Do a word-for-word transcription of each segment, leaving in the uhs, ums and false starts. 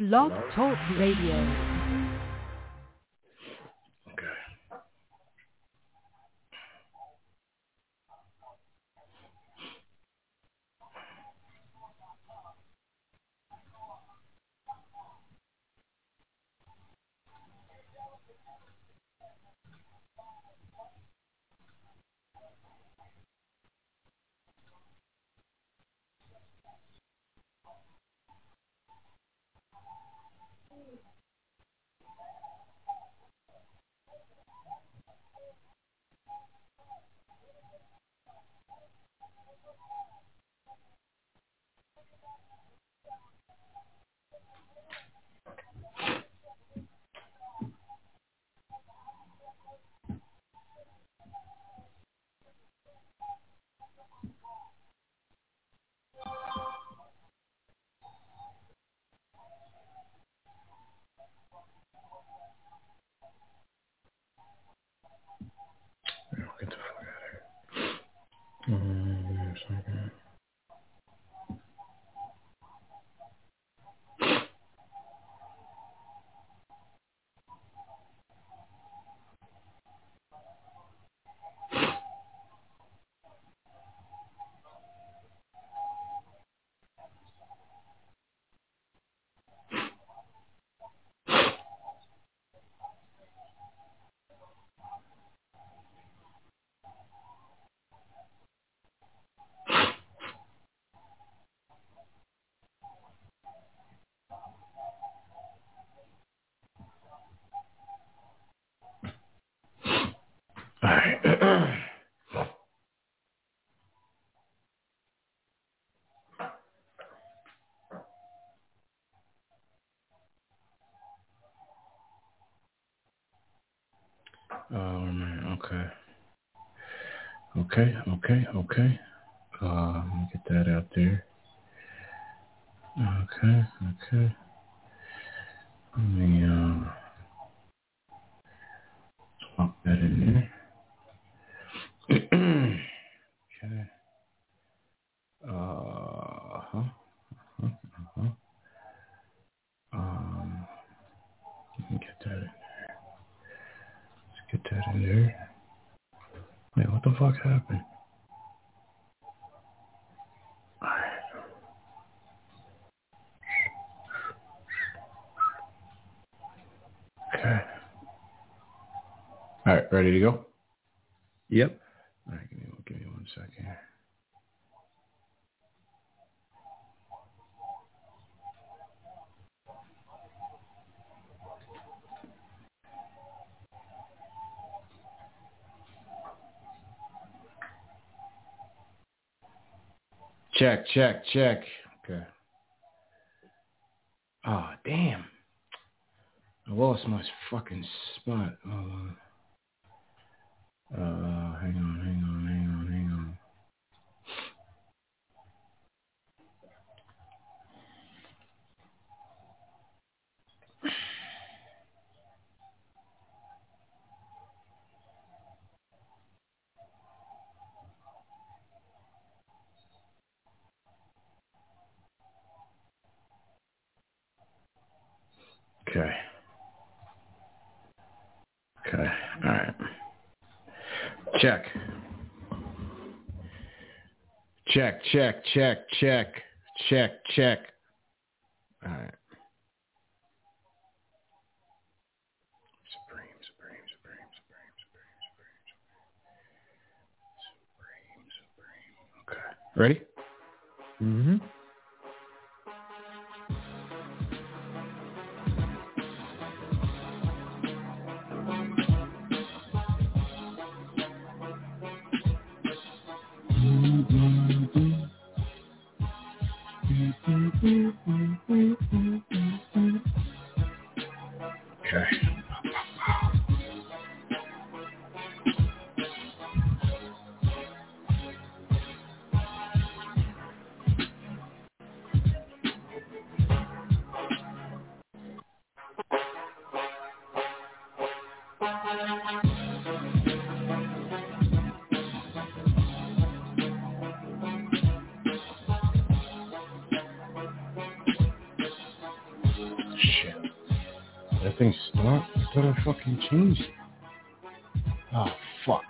Blog Talk Radio. Okay. Get the fuck out of here. Um, second. All right. Oh man. Okay. Okay. Okay. Okay. Uh, let me get that out there. Okay. Okay. Let me uh, swap that in there. Okay. Uh huh. Uh huh. Um, let me get that in there. Let's get that in there. Wait, what the fuck happened? All right. Okay. All right, ready to go? Yep. All right, give me, give me one second. Check, check, check. Okay. Oh, damn. I lost my fucking spot. Hold on. Uh, hang on, hang on, hang on, hang on. Okay. Okay. All right. Check. Check, check, check, check, check, check. All right. Supreme, supreme, supreme, supreme, supreme, supreme, supreme. Okay. Ready? Mm-hmm. Okay. shit. That thing's not. I thought I fucking changed it. Oh, fuck.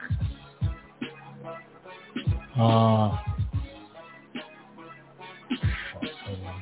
Uh, fuck, hold on.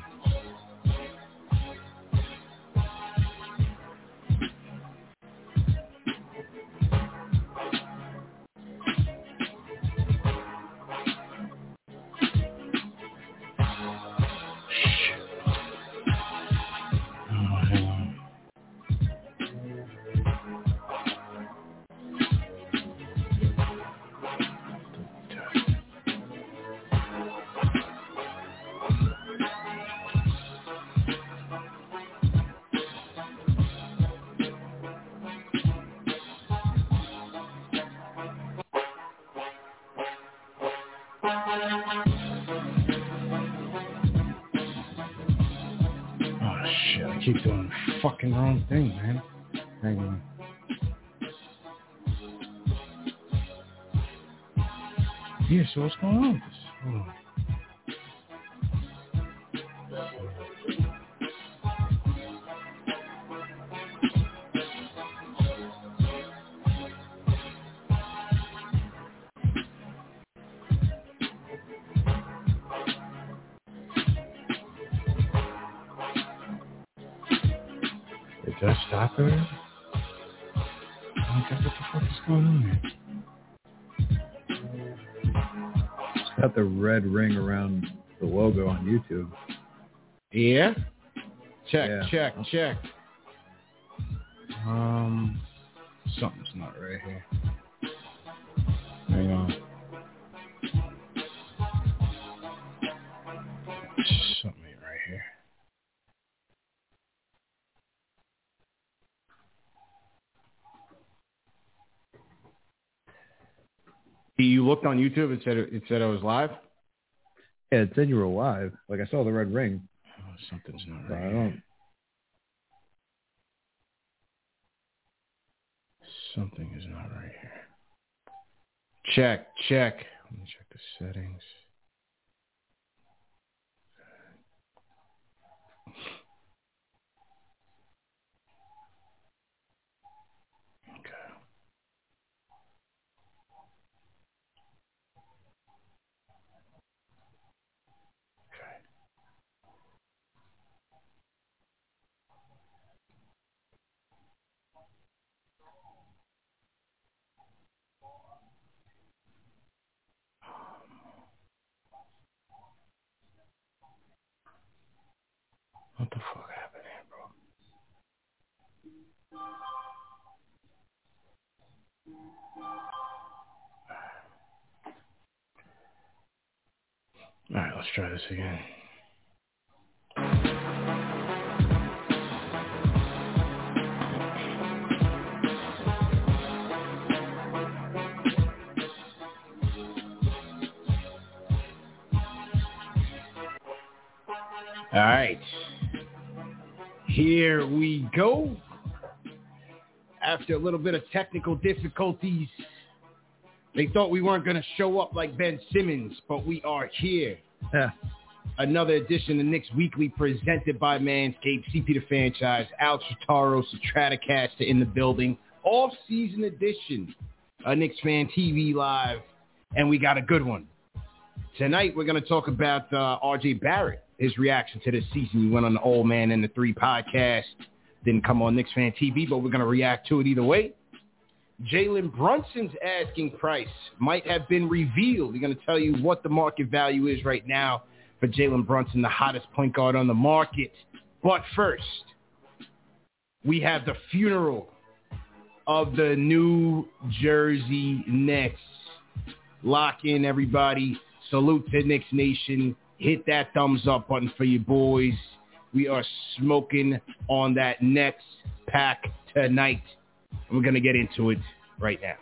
I keep doing the fucking wrong thing, man. Hang on. Yeah, so what's going on with this? Hold on. Did that stop it? Okay, what the fuck is going on here? It's got the red ring around the logo on YouTube. Yeah? Check, yeah. check, check. Um, something's not right here. Hang on. Something ain't right here. You looked on YouTube. It said it said I was live. Yeah, it said you were live. Like I saw the red ring. Oh, something's not But right. I don't. Something is not right here. Check, check. Let me check the settings. Okay. Okay. What the fuck happened here, bro? All right, let's try this again. All right. Here we go. After a little bit of technical difficulties, they thought we weren't going to show up like Ben Simmons, but we are here. Yeah. Another edition of Knicks Weekly presented by Manscaped, C P the franchise, Alex Rotaro, Stratocaster in the building, off-season edition of Knicks Fan T V Live, and we got a good one. Tonight we're going to talk about uh, R J Barrett, his reaction to this season. He went on the Old Man and the Three podcast, didn't come on Knicks Fan T V, but we're going to react to it either way. Jalen Brunson's asking price might have been revealed. We're going to tell you what the market value is right now for Jalen Brunson, the hottest point guard on the market. But first, we have the funeral of the New Jersey Knicks. Lock in, everybody. Salute to Knicks Nation. Hit that thumbs up button for you boys. We are smoking on that next pack tonight. We're going to get into it right now.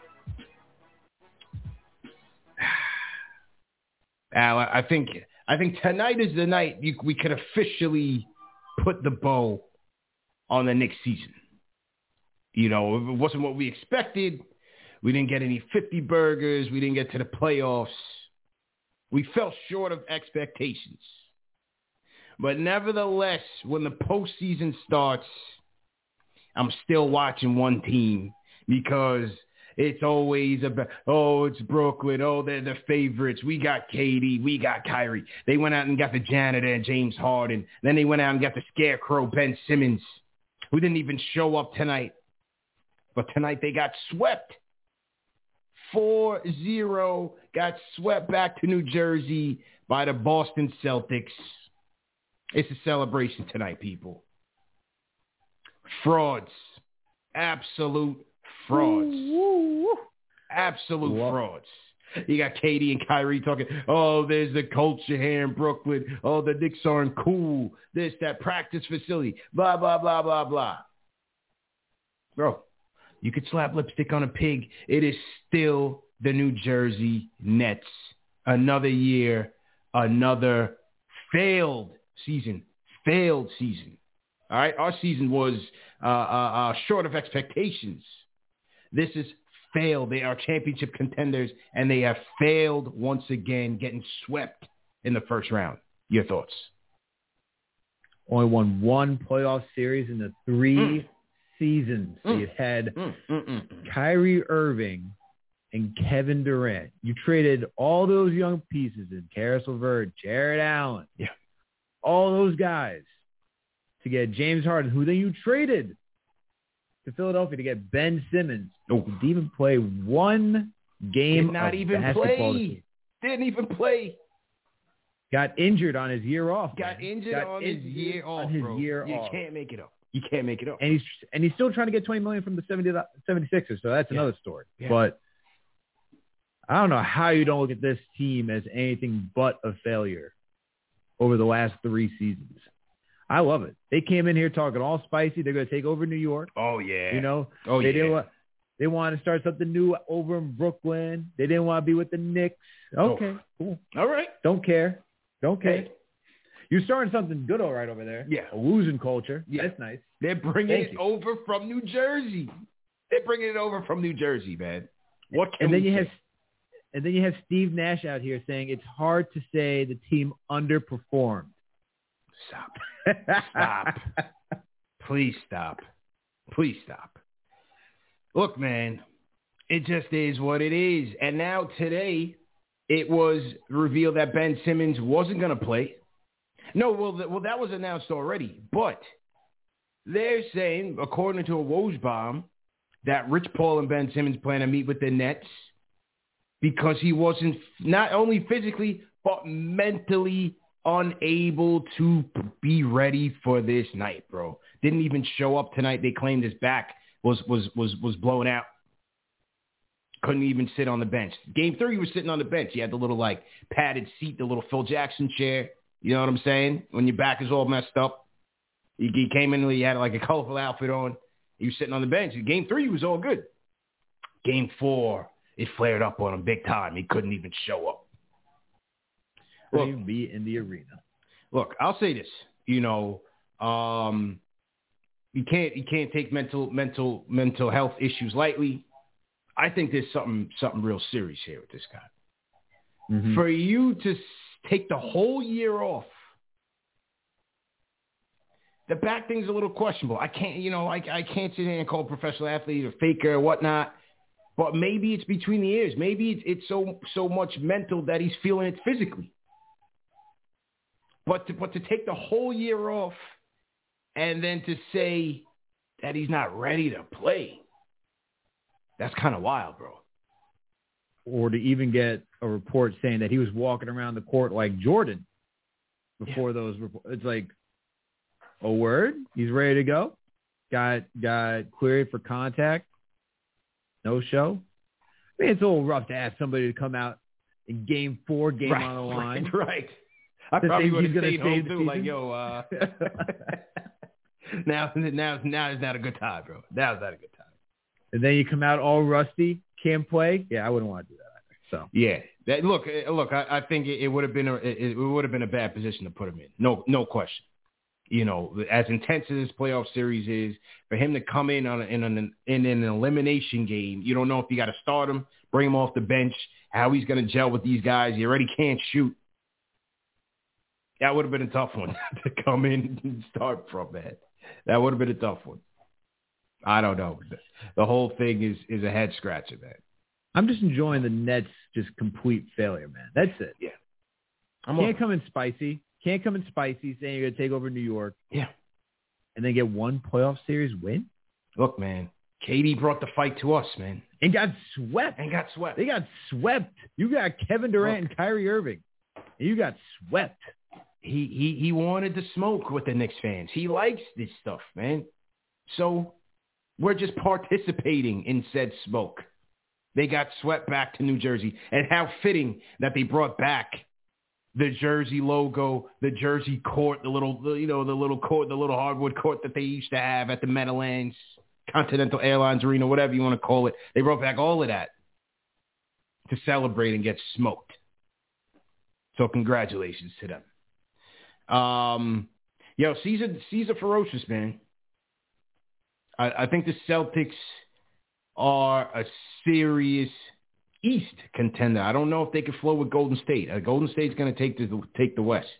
Al, I think I think tonight is the night you, we could officially put the bow on the Knicks season. You know, it wasn't what we expected. We didn't get any fifty burgers. We didn't get to the playoffs. We fell short of expectations. But nevertheless, when the postseason starts, I'm still watching one team because it's always about, oh, it's Brooklyn. Oh, they're the favorites. We got K D. We got Kyrie. They went out and got the janitor, James Harden. Then they went out and got the scarecrow, Ben Simmons, who didn't even show up tonight. But tonight they got swept. four zero, got swept back to New Jersey by the Boston Celtics. It's a celebration tonight, people. Frauds. Absolute frauds. Woo, woo, woo. Absolute Whoa. frauds. You got Katie and Kyrie talking, oh, there's the culture here in Brooklyn. Oh, the Knicks aren't cool. This, that practice facility. Blah, blah, blah, blah, blah. Bro, you could slap lipstick on a pig. It is still the New Jersey Nets. Another year, another failed season. Failed season. All right? Our season was uh, uh, uh, short of expectations. This is failed. They are championship contenders, and they have failed once again, getting swept in the first round. Your thoughts? Only won one playoff series in the three mm. seasons. Mm. So you had mm. Mm, mm, mm. Kyrie Irving and Kevin Durant. You traded all those young pieces in Karis LeVert, Jared Allen, yeah, all those guys to get James Harden, who then you traded to Philadelphia to get Ben Simmons. Oh. Didn't even play one game Did not of even basketball. play. Didn't even play. Got injured on his year off. Got man. injured Got on injured his year off, on his bro. year you off. can't make it up. You can't make it up. And he's and he's still trying to get twenty million dollars from the seventy-sixers, so that's yeah. another story. Yeah. But I don't know how you don't look at this team as anything but a failure over the last three seasons. I love it. They came in here talking all spicy. They're going to take over New York. Oh, yeah. You know? Oh, they yeah. Didn't want, they wanted to start something new over in Brooklyn. They didn't want to be with the Knicks. Okay, oh. cool. All right. Don't care. Don't care. Hey. You're starting something good all right over there. Yeah. A losing culture. Yeah. That's nice. They're bringing Thank it you. over from New Jersey. They're bringing it over from New Jersey, man. What can and then we you say? have And then you have Steve Nash out here saying it's hard to say the team underperformed. Stop. Stop. Please stop. Please stop. Look, man, it just is what it is. And now today, it was revealed that Ben Simmons wasn't going to play. No, well, th- well, that was announced already. But they're saying, according to a Woj bomb, that Rich Paul and Ben Simmons plan to meet with the Nets because he wasn't not only physically, but mentally unable to be ready for this night, bro. Didn't even show up tonight. They claimed his back was was was was blown out. Couldn't even sit on the bench. Game three, he was sitting on the bench. He had the little, like, padded seat, the little Phil Jackson chair. You know what I'm saying? When your back is all messed up. He, he came in, he had, like, a colorful outfit on. He was sitting on the bench. Game three, he was all good. Game four, it flared up on him big time. He couldn't even show up. Couldn't even be in the arena. Look, I'll say this. You know, um, you can't you can't take mental mental mental health issues lightly. I think there's something something real serious here with this guy. Mm-hmm. For you to take the whole year off, the back thing's a little questionable. I can't, you know, like I can't sit here and call a professional athlete a faker or whatnot. But maybe it's between the ears. Maybe it's, it's so so much mental that he's feeling it physically. But to, but to take the whole year off and then to say that he's not ready to play, that's kind of wild, bro. Or to even get a report saying that he was walking around the court like Jordan before yeah. those reports. It's like, a word? He's ready to go? Got got queried for contact? No show? I mean, it's a little rough to ask somebody to come out in game four, game right, on the line. Right, right. I probably would have stayed home too, like, yo, uh, now, now, now is not a good time, bro. Now is not a good time. And then you come out all rusty, can't play. Yeah, I wouldn't want to do that either. So yeah, that, look, look, I, I think it, it would have been a, it, it would have been a bad position to put him in. No, no question. You know, as intense as this playoff series is, for him to come in on a, in an in an elimination game, you don't know if you got to start him, bring him off the bench, how he's going to gel with these guys. He already can't shoot. That would have been a tough one to come in and start from, man. That would have been a tough one. I don't know. The whole thing is, is a head scratcher, man. I'm just enjoying the Nets' just complete failure, man. That's it. Yeah. I'm Can't over. come in spicy. Can't come in spicy saying you're going to take over New York. Yeah. And then get one playoff series win? Look, man, K D brought the fight to us, man. And got swept. And got swept. They got swept. You got Kevin Durant Look. and Kyrie Irving. And you got swept. He, he, he wanted to smoke with the Knicks fans. He likes this stuff, man. So we're just participating in said smoke. They got swept back to New Jersey. And how fitting that they brought back the Jersey logo, the Jersey court, the little, you know, the little court, the little hardwood court that they used to have at the Meadowlands, Continental Airlines Arena, whatever you want to call it. They brought back all of that to celebrate and get smoked. So congratulations to them. Um, yo, Caesar, Caesar ferocious, man. I, I think the Celtics are a serious East contender. I don't know if they can flow with Golden State. Uh, Golden State's going to take the take the West.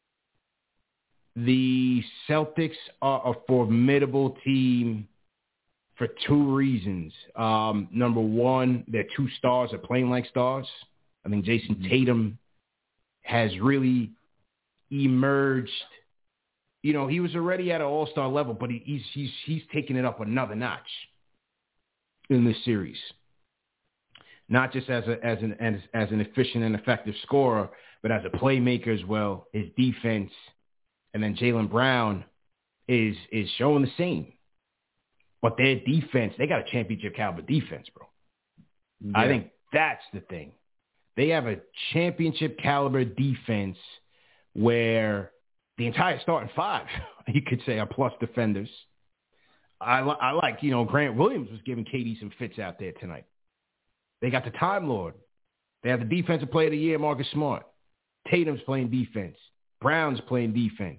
The Celtics are a formidable team for two reasons. Um, number one, their two stars are playing like stars. I think Jason mm-hmm. Tatum has really emerged. You know, he was already at an all-star level, but he, he's he's he's taking it up another notch in this series. Not just as a as an as, as an efficient and effective scorer, but as a playmaker as well. His defense, and then Jaylen Brown is is showing the same. But their defense, they got a championship caliber defense, bro. Yeah. I think that's the thing. They have a championship caliber defense where the entire starting five, you could say, are plus defenders. I, I like, you know, Grant Williams was giving K D some fits out there tonight. They got the Time Lord. They have the Defensive Player of the Year, Marcus Smart. Tatum's playing defense. Brown's playing defense.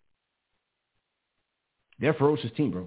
They're a ferocious team, bro.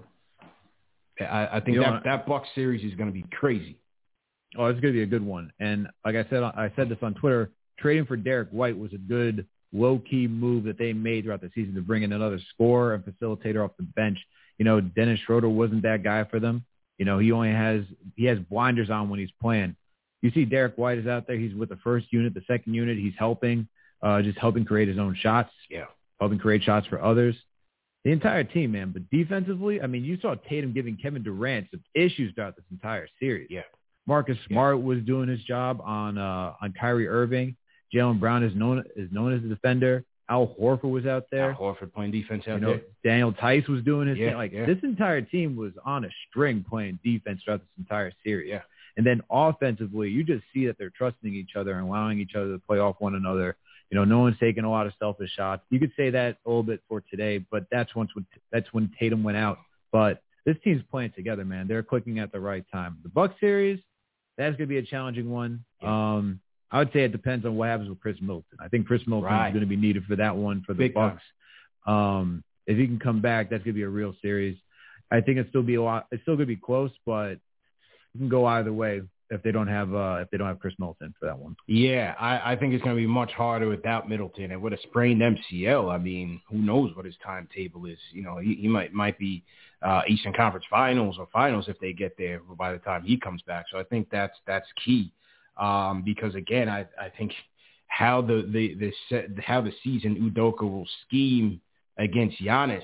I, I think you that, know, that Bucks series is going to be crazy. Oh, it's going to be a good one. And like I said, I said this on Twitter, trading for Derek White was a good low-key move that they made throughout the season to bring in another scorer and facilitator off the bench. You know, Dennis Schroeder wasn't that guy for them. You know, he only has he has blinders on when he's playing. You see Derek White is out there. He's with the first unit, the second unit. He's helping, uh, just helping create his own shots. Yeah. Helping create shots for others. The entire team, man. But defensively, I mean, you saw Tatum giving Kevin Durant some issues throughout this entire series. Yeah. Marcus Smart yeah. was doing his job on uh, on Kyrie Irving. Jaylen Brown is known is known as a defender. Al Horford was out there. Al Horford playing defense out you know, there. Daniel Tice was doing his yeah, thing. Like yeah. this entire team was on a string playing defense throughout this entire series. Yeah. And then offensively, you just see that they're trusting each other and allowing each other to play off one another. You know, no one's taking a lot of selfish shots. You could say that a little bit for today, but that's once when that's when Tatum went out. But this team's playing together, man. They're clicking at the right time. The Bucks series, that's going to be a challenging one. Yeah. Um, I would say it depends on what happens with Chris Middleton. I think Chris Middleton right. is going to be needed for that one for the Big Bucks. Um, if he can come back, that's going to be a real series. I think it's still be a lot. It's still going to be close, but it can go either way if they don't have uh, if they don't have Chris Middleton for that one. Yeah, I, I think it's going to be much harder without Middleton, and with a sprained M C L. I mean, who knows what his timetable is? You know, he, he might might be uh, Eastern Conference Finals or Finals if they get there by the time he comes back. So I think that's that's key. Um, because again, I, I think how the, the, the set, how the season Udoka will scheme against Giannis,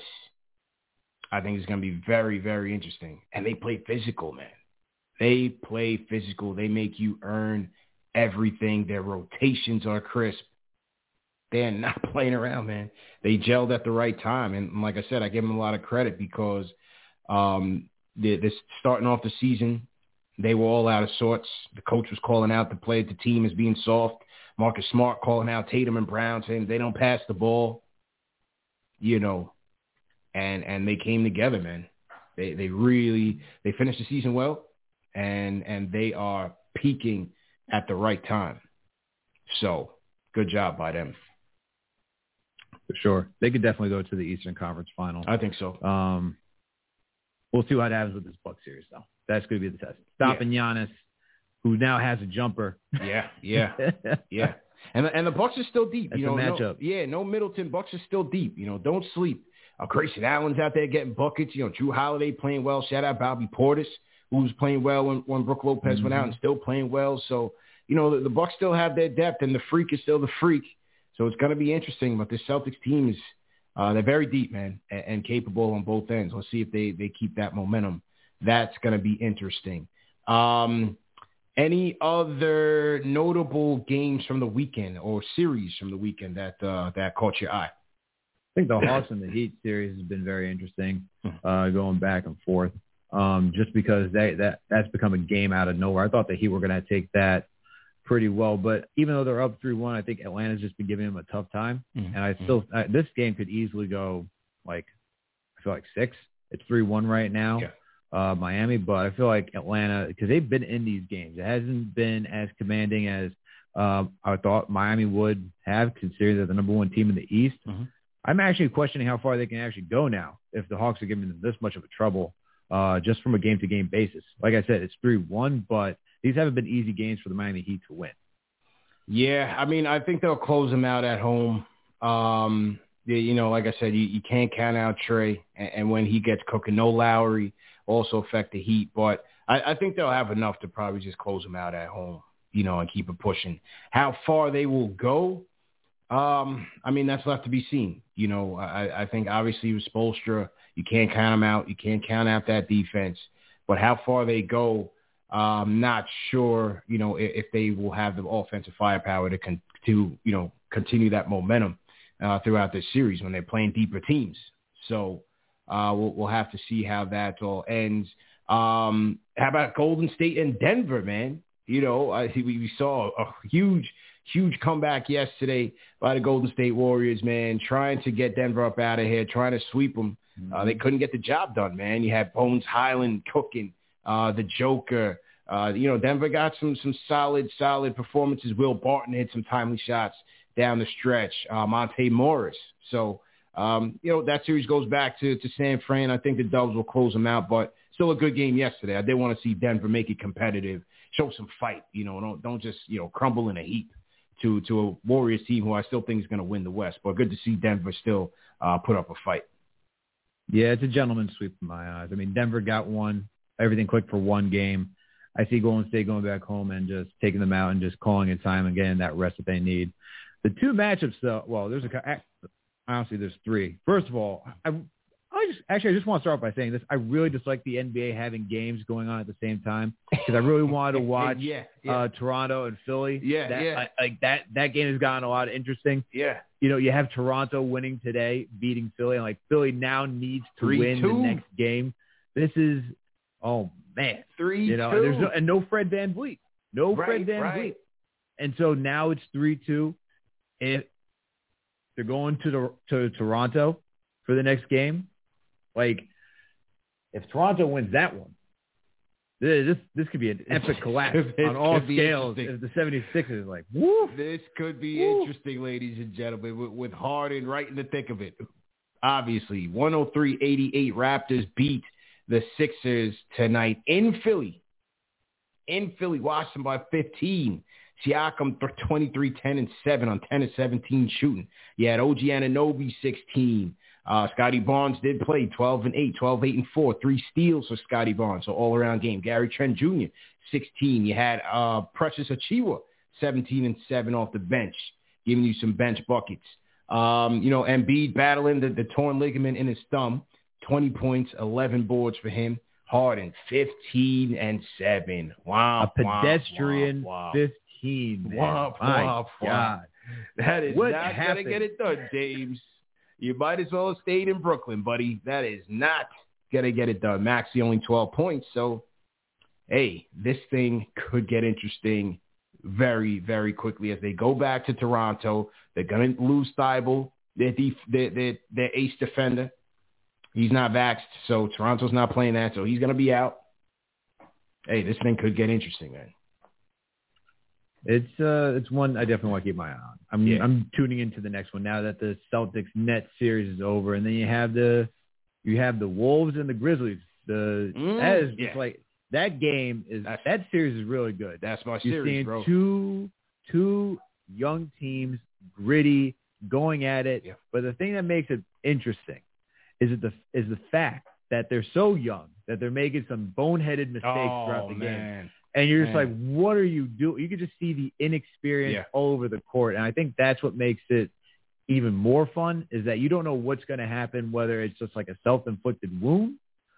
I think is going to be very, very interesting. And they play physical, man. They play physical. They make you earn everything. Their rotations are crisp. They're not playing around, man. They gelled at the right time. And like I said, I give them a lot of credit because um, they're, they're starting off the season. They were all out of sorts. The coach was calling out the play, the team as being soft. Marcus Smart calling out Tatum and Brown, saying they don't pass the ball. You know, and and they came together, man. They they really they finished the season well, and and they are peaking at the right time. So good job by them. For sure, they could definitely go to the Eastern Conference Final. I think so. Um, we'll see what happens with this Bucks series, though. That's going to be the test. Stopping yeah. Giannis, who now has a jumper. Yeah, yeah, yeah. And and the Bucks are still deep. That's you know, a matchup. No, yeah, no Middleton. Bucks are still deep. You know, don't sleep. Uh, Grayson Allen's out there getting buckets. You know, Drew Holiday playing well. Shout out Bobby Portis, who was playing well when, when Brook Lopez mm-hmm. went out and still playing well. So, you know, the, the Bucks still have their depth, and the freak is still the freak. So it's going to be interesting. But this Celtics team is uh, they're very deep, man, and, and capable on both ends. Let's see if they, they keep that momentum. That's going to be interesting. Um, any other notable games from the weekend or series from the weekend that uh, that caught your eye? I think the Hawks and the Heat series has been very interesting, uh, going back and forth, um, just because that, that that's become a game out of nowhere. I thought the Heat were going to take that pretty well, but even though they're up three one, I think Atlanta's just been giving them a tough time. Mm-hmm. And I still I, this game could easily go like I feel like six. It's three one right now, yeah. uh, Miami, but I feel like Atlanta, because they've been in these games, it hasn't been as commanding as uh, I thought Miami would have, considering they're the number one team in the East. Mm-hmm. I'm actually questioning how far they can actually go now if the Hawks are giving them this much of a trouble uh, just from a game-to-game basis. Like I said, it's three one, but these haven't been easy games for the Miami Heat to win. Yeah, I mean, I think they'll close them out at home. Um, you know, like I said, you, you can't count out Trae, and, and when he gets cooking, no Lowry also affect the Heat. But I, I think they'll have enough to probably just close them out at home, you know, and keep it pushing. How far they will go, Um, I mean, that's left to be seen. You know, I, I think obviously with Spoelstra, you can't count him out. You can't count out that defense. But how far they go, I'm not sure, you know, if, if they will have the offensive firepower to, con- to you know, continue that momentum uh, throughout this series when they're playing deeper teams. So uh, we'll, we'll have to see how that all ends. Um, how about Golden State and Denver, man? You know, I we, we saw a huge – Huge comeback yesterday by the Golden State Warriors, man, trying to get Denver up out of here, trying to sweep them. Mm-hmm. Uh, they couldn't get the job done, man. You had Bones Highland cooking, uh, the Joker. Uh, you know, Denver got some some solid, solid performances. Will Barton hit some timely shots down the stretch. Uh, Monte Morris. So, um, you know, that series goes back to, to San Fran. I think the Dubs will close them out, but still a good game yesterday. I did want to see Denver make it competitive, show some fight, you know, don't, don't just, you know, crumble in a heap to to a Warriors team who I still think is going to win the West. But good to see Denver still uh, put up a fight. Yeah, it's a gentleman's sweep in my eyes. I mean, Denver got one. Everything clicked for one game. I see Golden State going back home and just taking them out and just calling it time and getting that rest that they need. The two matchups, though, well, there's a honestly, there's three. First of all, I, I just actually I just want to start off by saying this. I really dislike the N B A having games going on at the same time because I really wanted to watch yeah, yeah. Uh, Toronto and Philly. Yeah, that, yeah. I, like that that game has gotten a lot of interesting. Yeah. You know, you have Toronto winning today, beating Philly, and like Philly now needs to Three, win two. the next game. This is oh man, three you know, two. and there's no and no Fred VanVleet, no right, Fred VanVleet, right. and so now it's three two. If they're going to the to Toronto for the next game, like if Toronto wins that one, this this could be an epic collapse on all scales. If the seventy-sixers is like, woo, this could be woo. interesting, ladies and gentlemen, with, with Harden right in the thick of it. Obviously, one oh three eighty-eight Raptors beat the Sixers tonight in Philly. In Philly, watched them by fifteen. Siakam twenty-three, ten, and seven on ten of seventeen shooting. You had O G Anunoby sixteen. Uh, Scotty Barnes did play twelve and eight, twelve, eight, and four. Three steals for Scotty Barnes, so all-around game. Gary Trent Junior, sixteen. You had uh, Precious Achiuwa, seventeen and seven off the bench, giving you some bench buckets. Um, you know, Embiid battling the, the torn ligament in his thumb, twenty points, eleven boards for him. Harden, fifteen and seven. Wow. A pedestrian wow, wow. fifteen. Wow, My wow, God. wow. That is what not going to get it done, James. You might as well have stayed in Brooklyn, buddy. That is not going to get it done. Maxey only twelve points. So, hey, this thing could get interesting very, very quickly as they go back to Toronto. They're going to lose Thibault, their, def- their, their, their ace defender. He's not vaxxed, so Toronto's not playing that, so he's going to be out. Hey, this thing could get interesting, man. It's uh, it's one I definitely want to keep my eye on. I'm yeah. I'm tuning into the next one now that the Celtics Nets series is over, and then you have the you have the Wolves and the Grizzlies. The mm, that is yeah. just like that game is that's, that series is really good. That's my You're series, seeing bro. Two two young teams, gritty, going at it. Yeah. But the thing that makes it interesting is that the is the fact that they're so young that they're making some boneheaded mistakes Oh, throughout the man. game. And you're just Man. like, what are you doing? You can just see the inexperience Yeah. all over the court. And I think that's what makes it even more fun is that you don't know what's going to happen, whether it's just like a self-inflicted wound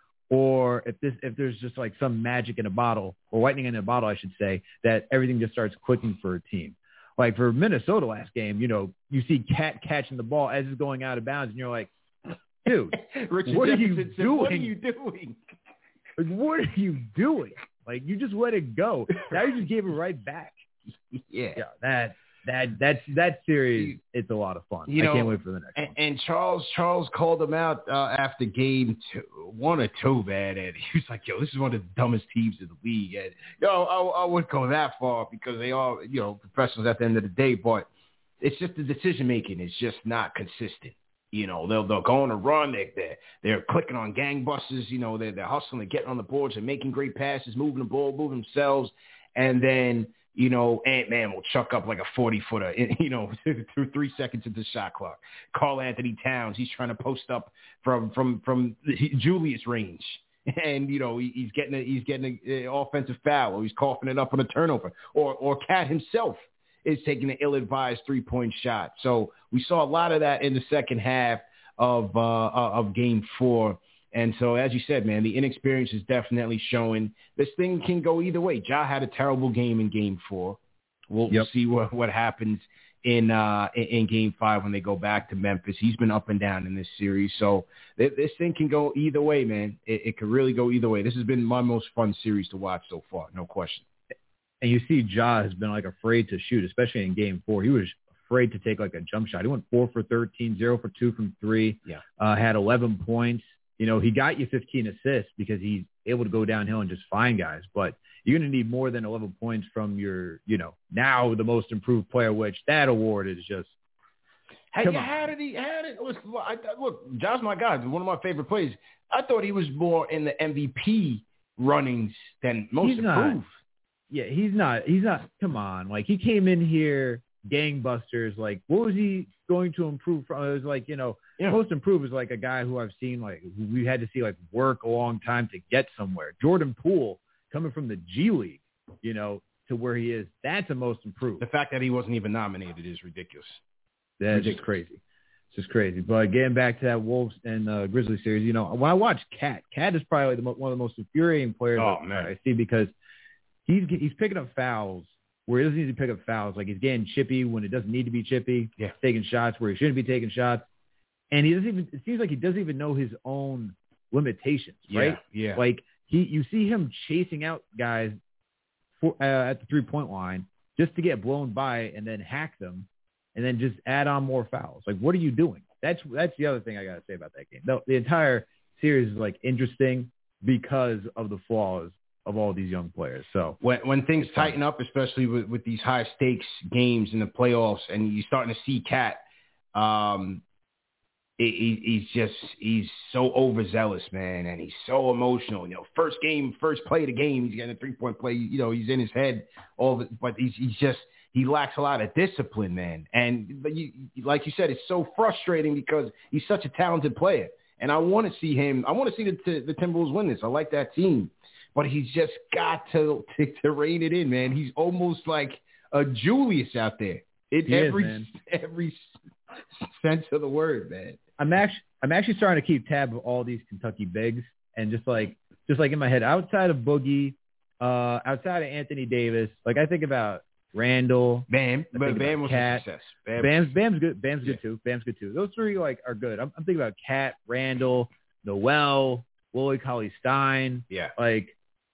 or if this if there's just like some magic in a bottle or lightning in a bottle, I should say, that everything just starts clicking for a team. Like for Minnesota last game, you know, you see Cat catching the ball as it's going out of bounds, and you're like, dude, Richard what are you Jefferson said, doing? What are you doing? Like, what are you doing? Like, you just let it go. Now you just gave it right back. Yeah. Yeah, that that that's that series. It's a lot of fun. You I know, can't wait for the next and, one. and Charles Charles called him out uh, after game two, one or two, man, and he was like, "Yo, this is one of the dumbest teams in the league." And yo, I, I wouldn't go that far because they are, you know, professionals at the end of the day, but it's just the decision making is just not consistent. You know, they'll they'll go on a run. They they're, they're clicking on gangbusters. You know, they're they're hustling, they're getting on the boards, and making great passes, moving the ball, moving themselves, and then, you know, Ant-Man will chuck up like a forty-footer, you know, through three seconds into the shot clock. Karl Anthony Towns, he's trying to post up from from from Julius range, and you know he, he's getting a, he's getting an offensive foul, or he's coughing it up on a turnover, or or Cat himself is taking an ill-advised three-point shot. So we saw a lot of that in the second half of uh, of Game Four. And so, as you said, man, the inexperience is definitely showing. This thing can go either way. Ja had a terrible game in Game Four. We'll, Yep. we'll see what, what happens in, uh, in in Game Five when they go back to Memphis. He's been up and down in this series. So th- this thing can go either way, man. It, it can really go either way. This has been my most fun series to watch so far, no question. And you see Ja has been like afraid to shoot, especially in game four. He was afraid to take like a jump shot. He went four for thirteen, zero for two from three, Yeah. uh, had eleven points. You know, he got you fifteen assists because he's able to go downhill and just find guys. But you're going to need more than eleven points from your, you know, now the most improved player, which that award is just. Hey, Come yeah, on. how did he? How did look? I, look, Ja's my guy. One of my favorite players. I thought he was more in the M V P runnings than most He's not. improved. Yeah, he's not. He's not. Come on, like he came in here gangbusters. Like, what was he going to improve from? It was like, you know, Yeah. most improved is like a guy who I've seen like who we had to see like work a long time to get somewhere. Jordan Poole coming from the G League, you know, to where he is. That's a most improved. The fact that he wasn't even nominated is ridiculous. That's just crazy. It's just crazy. But getting back to that Wolves and uh, Grizzlies series, you know, when I watch Cat, Cat is probably the mo- one of the most infuriating players Oh, that man. I see because he's he's picking up fouls where he doesn't need to pick up fouls. Like he's getting chippy when it doesn't need to be chippy. Yeah. Taking shots where he shouldn't be taking shots. And he doesn't even, it seems like he doesn't even know his own limitations, right? Yeah. yeah. Like he, you see him chasing out guys for, uh, at the three point line just to get blown by and then hack them and then just add on more fouls. Like, what are you doing? That's, that's the other thing I got to say about that game. The, the entire series is like interesting because of the flaws of all these young players. So when when things tighten up, especially with, with these high stakes games in the playoffs, and you're starting to see Cat, um, he, he- he's just he's so overzealous, man, and he's so emotional. You know, first game, first play of the game, he's getting a three point play. You know, he's in his head, all of it, but he's he's just he lacks a lot of discipline, man. And but you, like you said, it's so frustrating because he's such a talented player, and I want to see him. I want to see the the Timberwolves win this. I like that team. But he's just got to, to to rein it in, man. He's almost like a Julius out there in He is, every man. every sense of the word, man. I'm actually, I'm actually starting to keep tab of all these Kentucky bigs and just like, just like in my head, outside of Boogie, uh, outside of Anthony Davis, like I think about Randall, Bam, I but think Bam about was Cat. a success. Bam, Bam's, Bam's good. Bam's good Yeah. too. Bam's good too. Those three like are good. I'm, I'm thinking about Cat, Randall, Noel, Willie Cauley Stein. yeah, Like,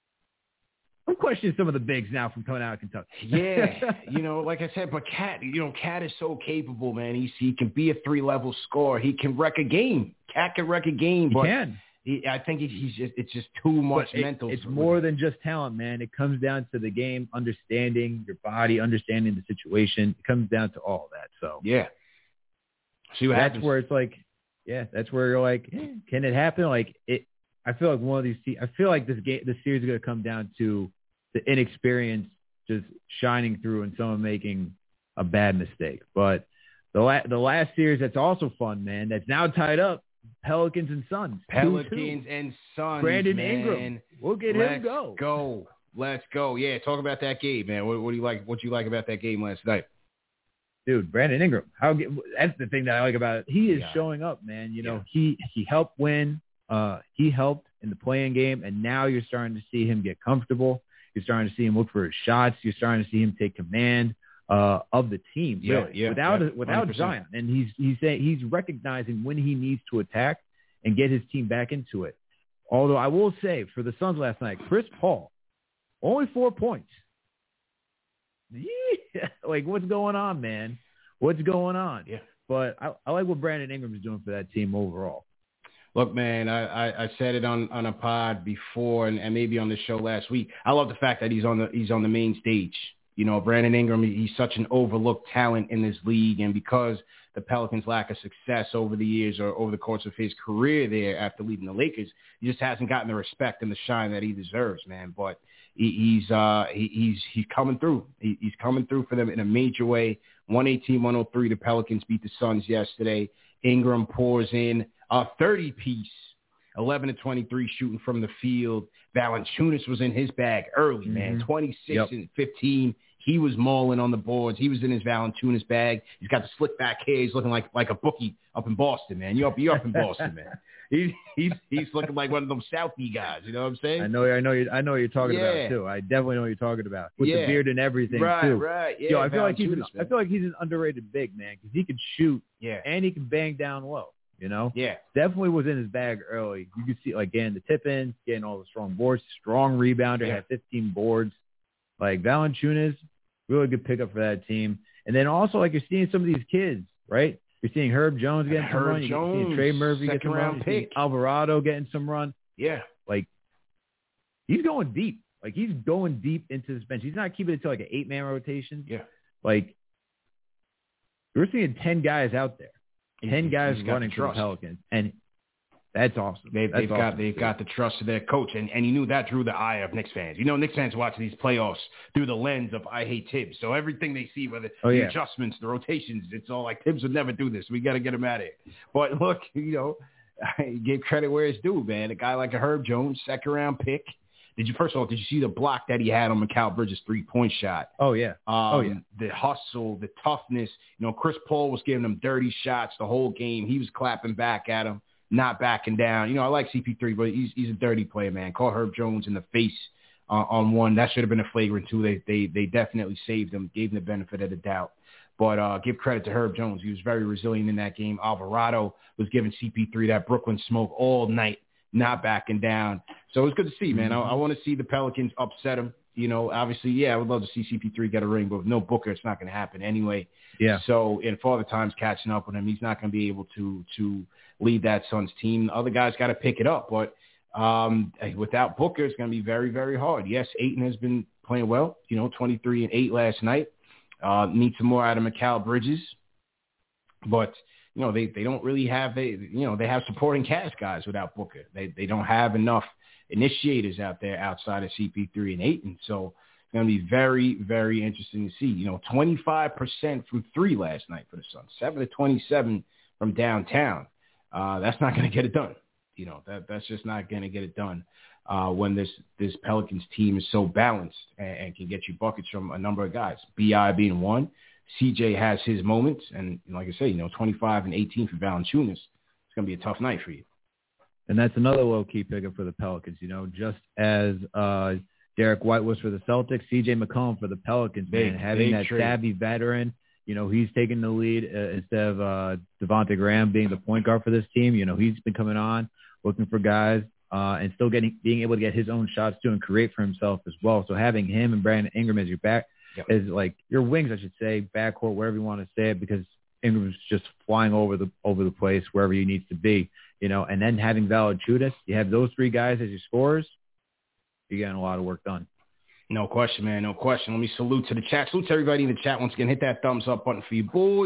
I'm questioning some of the bigs now from coming out of Kentucky. yeah. You know, like I said, but Cat, you know, Cat is so capable, man. He's he can be a three level scorer. He can wreck a game. Cat can wreck a game, He but can. he, I think he's just it's just too much But it- mental. it's for- more than just talent, man. It comes down to the game, understanding your body, understanding the situation. It comes down to all that. So yeah. See what that's happens. where it's like, yeah, that's where you're like, eh, can it happen? Like it. I feel like one of these. te- I feel like this game, this series is going to come down to the inexperience just shining through and someone making a bad mistake. But the la- the last series that's also fun, man, that's now tied up, Pelicans and Suns. Pelicans two two. and Suns, Brandon man. Ingram. We'll get Let's him go. go. Let's go. Yeah, talk about that game, man. What, what do you like? What do you like about that game last night? Dude, Brandon Ingram. How that's the thing that I like about it. He is yeah. showing up, man. You know, yeah. he he helped win. Uh, he helped in the playing game, and now you're starting to see him get comfortable. You're starting to see him look for his shots. You're starting to see him take command uh, of the team. Yeah, really. yeah, without yeah, without Zion, and he's he's saying he's recognizing when he needs to attack and get his team back into it. Although I will say for the Suns last night, Chris Paul, only four points. Yeah, like what's going on, man? What's going on? Yeah. But I, I like what Brandon Ingram is doing for that team overall. Look, man, I, I, I said it on, on a pod before and, and maybe on the show last week. I love the fact that he's on the he's on the main stage. You know, Brandon Ingram, he's such an overlooked talent in this league, and because the Pelicans' lack of success over the years or over the course of his career there after leaving the Lakers, he just hasn't gotten the respect and the shine that he deserves, man. But he, he's uh, he, he's he's coming through. He, he's coming through for them in a major way. one eighteen one oh three, the Pelicans beat the Suns yesterday. Ingram pours in a thirty-piece, eleven to twenty-three shooting from the field. Valanciunas was in his bag early, man, mm-hmm. twenty-six yep. and fifteen. He was mauling on the boards. He was in his Valanciunas bag. He's got the slick back hair. He's looking like like a bookie up in Boston, man. You up, you up in Boston, man. He's he's he's looking like one of those Southie guys. You know what I'm saying? I know, I know, you, I know what you're talking yeah. about too. I definitely know what you're talking about with yeah. the beard and everything right, too. Right, right. Yeah, Yo, I feel like he's an, man. I feel like he's an underrated big man because he can shoot, yeah, and he can bang down low. You know, yeah, definitely was in his bag early. You could see like getting the tip in, getting all the strong boards, strong rebounder, yeah. had fifteen boards. Like Valanciunas, really good pickup for that team. And then also like you're seeing some of these kids, right? You're seeing Herb Jones getting some Herb run. You're seeing Trey Murphy getting some run. You're seeing Alvarado getting some run. Yeah, like he's going deep. Like he's going deep into this bench. He's not keeping it to like an eight man rotation. Yeah, like we're seeing ten guys out there. Ten guys he's running the for the Pelicans, and that's awesome. They've, that's they've awesome got they've got the trust of their coach, and, and you knew that drew the eye of Knicks fans. You know, Knicks fans watch these playoffs through the lens of I hate Tibbs. So everything they see, whether oh, the yeah. adjustments, the rotations, it's all like Tibbs would never do this. We got to get him out of here. But look, you know, I gave credit where it's due, man. A guy like a Herb Jones, second round pick. Did you first of all? Did you see the block that he had on Mikal Bridges' three point shot? Oh yeah. Um, oh yeah. The hustle, the toughness. You know, Chris Paul was giving him dirty shots the whole game. He was clapping back at him, not backing down. You know, I like C P three, but he's he's a dirty player, man. Caught Herb Jones in the face uh, on one. That should have been a flagrant two. They they they definitely saved him, gave him the benefit of the doubt. But uh, give credit to Herb Jones. He was very resilient in that game. Alvarado was giving C P three that Brooklyn smoke all night, not backing down. So it was good to see, man. I, I want to see the Pelicans upset him. You know, obviously, yeah, I would love to see C P three get a ring, but with no Booker, it's not going to happen anyway. Yeah. So, and Father Time's catching up with him. He's not going to be able to to lead that Suns team. The other guys got to pick it up, but um, without Booker, it's going to be very, very hard. Yes, Ayton has been playing well. You know, twenty-three and eight last night. Uh, need some more out of Mikal Bridges, but you know, they, they don't really have, they, you know, they have supporting cast guys without Booker. They they don't have enough initiators out there outside of C P three and Ayton. So it's going to be very, very interesting to see. You know, twenty-five percent from three last night for the Suns, seven to twenty-seven from downtown. Uh, that's not going to get it done. You know, that that's just not going to get it done uh, when this, this Pelicans team is so balanced and, and can get you buckets from a number of guys, B I being one. C J has his moments, and like I say, you know, twenty-five and eighteen for Valanciunas. It's going to be a tough night for you. And that's another low-key pickup for the Pelicans, you know, just as uh, Derek White was for the Celtics, C J McCollum for the Pelicans, big, man, having big that trade. savvy veteran. You know, he's taking the lead uh, instead of uh, Devontae Graham being the point guard for this team. You know, he's been coming on, looking for guys, uh, and still getting being able to get his own shots too and create for himself as well. So having him and Brandon Ingram as your back, Yep. is like your wings, I should say, backcourt, wherever you want to say it, because Ingram's just flying over the over the place wherever he needs to be, you know. And then having Valanciunas, you have those three guys as your scorers, you're getting a lot of work done. No question, man. No question. Let me salute to the chat. Salute to everybody in the chat. Once again, hit that thumbs up button for you boys.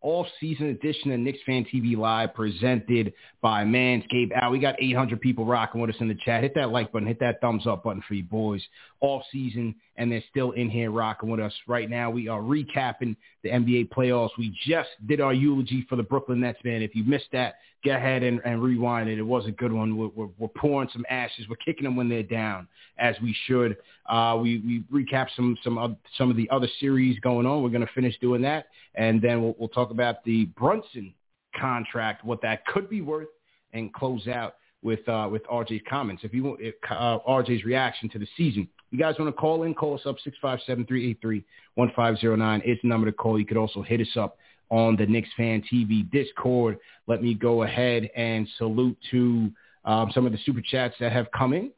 off-season edition of Knicks Fan T V Live presented by Manscaped. Al, we got eight hundred people rocking with us in the chat. Hit that like button. Hit that thumbs up button for you boys. Off-season, and they're still in here rocking with us. Right now, we are recapping the N B A playoffs. We just did our eulogy for the Brooklyn Nets, man. If you missed that, go ahead and, and rewind it. It was a good one. We're, we're, we're pouring some ashes. We're kicking them when they're down, as we should. Uh, we we recapped some some of, some of the other series going on. We're going to finish doing that, and then we'll, we'll talk about the Brunson contract, what that could be worth, and close out with uh, with R J's comments. If you want if, uh, R J's reaction to the season, you guys want to call in? Call us up six five seven, three eight three, one five zero nine is the number to call. You could also hit us up on the Knicks Fan T V Discord. Let me go ahead and salute to um, some of the super chats that have come in.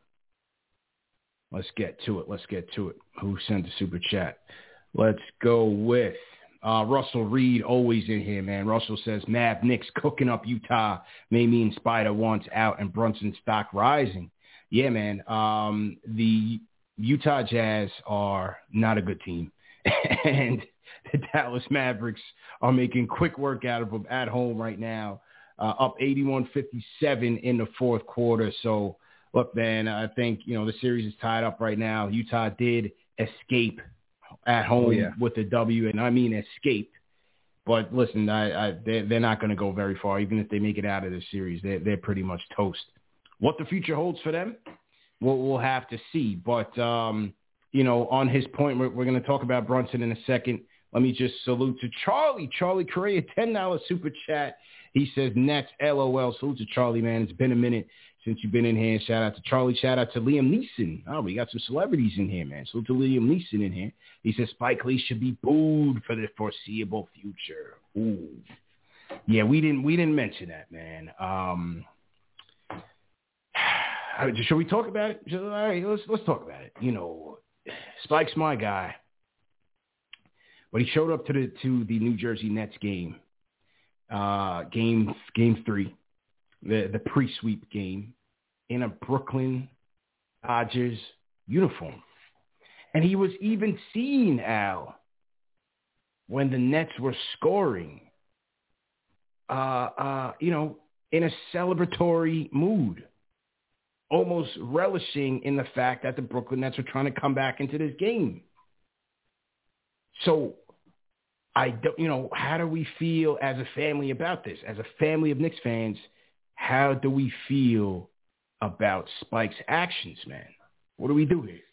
Let's get to it. Let's get to it. Who sent the super chat? Let's go with uh, Russell Reed, always in here, man. Russell says, Mav Knicks cooking up Utah may mean Spider wants out and Brunson stock rising. Yeah, man. Um, the Utah Jazz are not a good team. And the Dallas Mavericks are making quick work out of them at home right now, uh, up eighty-one fifty-seven in the fourth quarter. So, look, man, I think, you know, the series is tied up right now. Utah did escape at home oh, yeah. with the W, and I mean escape. But listen, I, I, they're, they're not going to go very far. Even if they make it out of the series, they're, they're pretty much toast. What the future holds for them, we'll, we'll have to see. But, um, you know, on his point, we're, we're going to talk about Brunson in a second. Let me just salute to Charlie. Charlie Correa, ten dollars super chat. He says, Nets, LOL. Salute to Charlie, man. It's been a minute since you've been in here. Shout out to Charlie. Shout out to Liam Neeson. Oh, we got some celebrities in here, man. Salute to Liam Neeson in here. He says Spike Lee should be booed for the foreseeable future. Ooh. Yeah, we didn't we didn't mention that, man. Um, should we talk about it? All right, let's let's talk about it. You know, Spike's my guy. But he showed up to the to the New Jersey Nets game, uh, game game three, the the pre-sweep game, in a Brooklyn Dodgers uniform, and he was even seen, Al, when the Nets were scoring, uh, uh, you know, in a celebratory mood, almost relishing in the fact that the Brooklyn Nets were trying to come back into this game. So, I don't, you know, how do we feel as a family about this? As a family of Knicks fans, how do we feel about Spike's actions, man? What do we do here?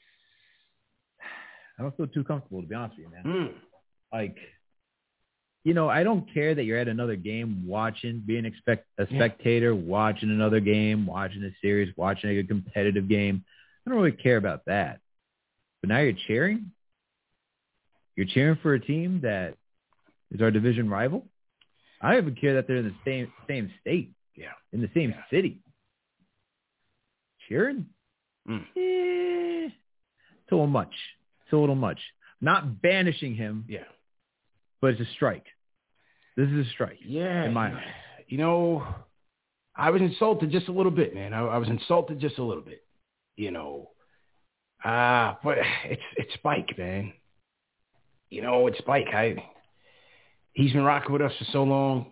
I don't feel too comfortable, to be honest with you, man. Mm. Like, you know, I don't care that you're at another game watching, being expect, a spectator, yeah. watching another game, watching a series, watching a competitive game. I don't really care about that. But now you're cheering? You're cheering for a team that is our division rival? I don't even care that they're in the same same state. Yeah. In the same yeah. city. Cheering? Mm. Eh, it's a little much. It's a little much. Not banishing him. Yeah. But it's a strike. This is a strike. Yeah. In my eyes. You know, I was insulted just a little bit, man. I, I was insulted just a little bit. You know. Ah, uh, but it's it's Spike, man. You know, it's Spike. I, he's been rocking with us for so long.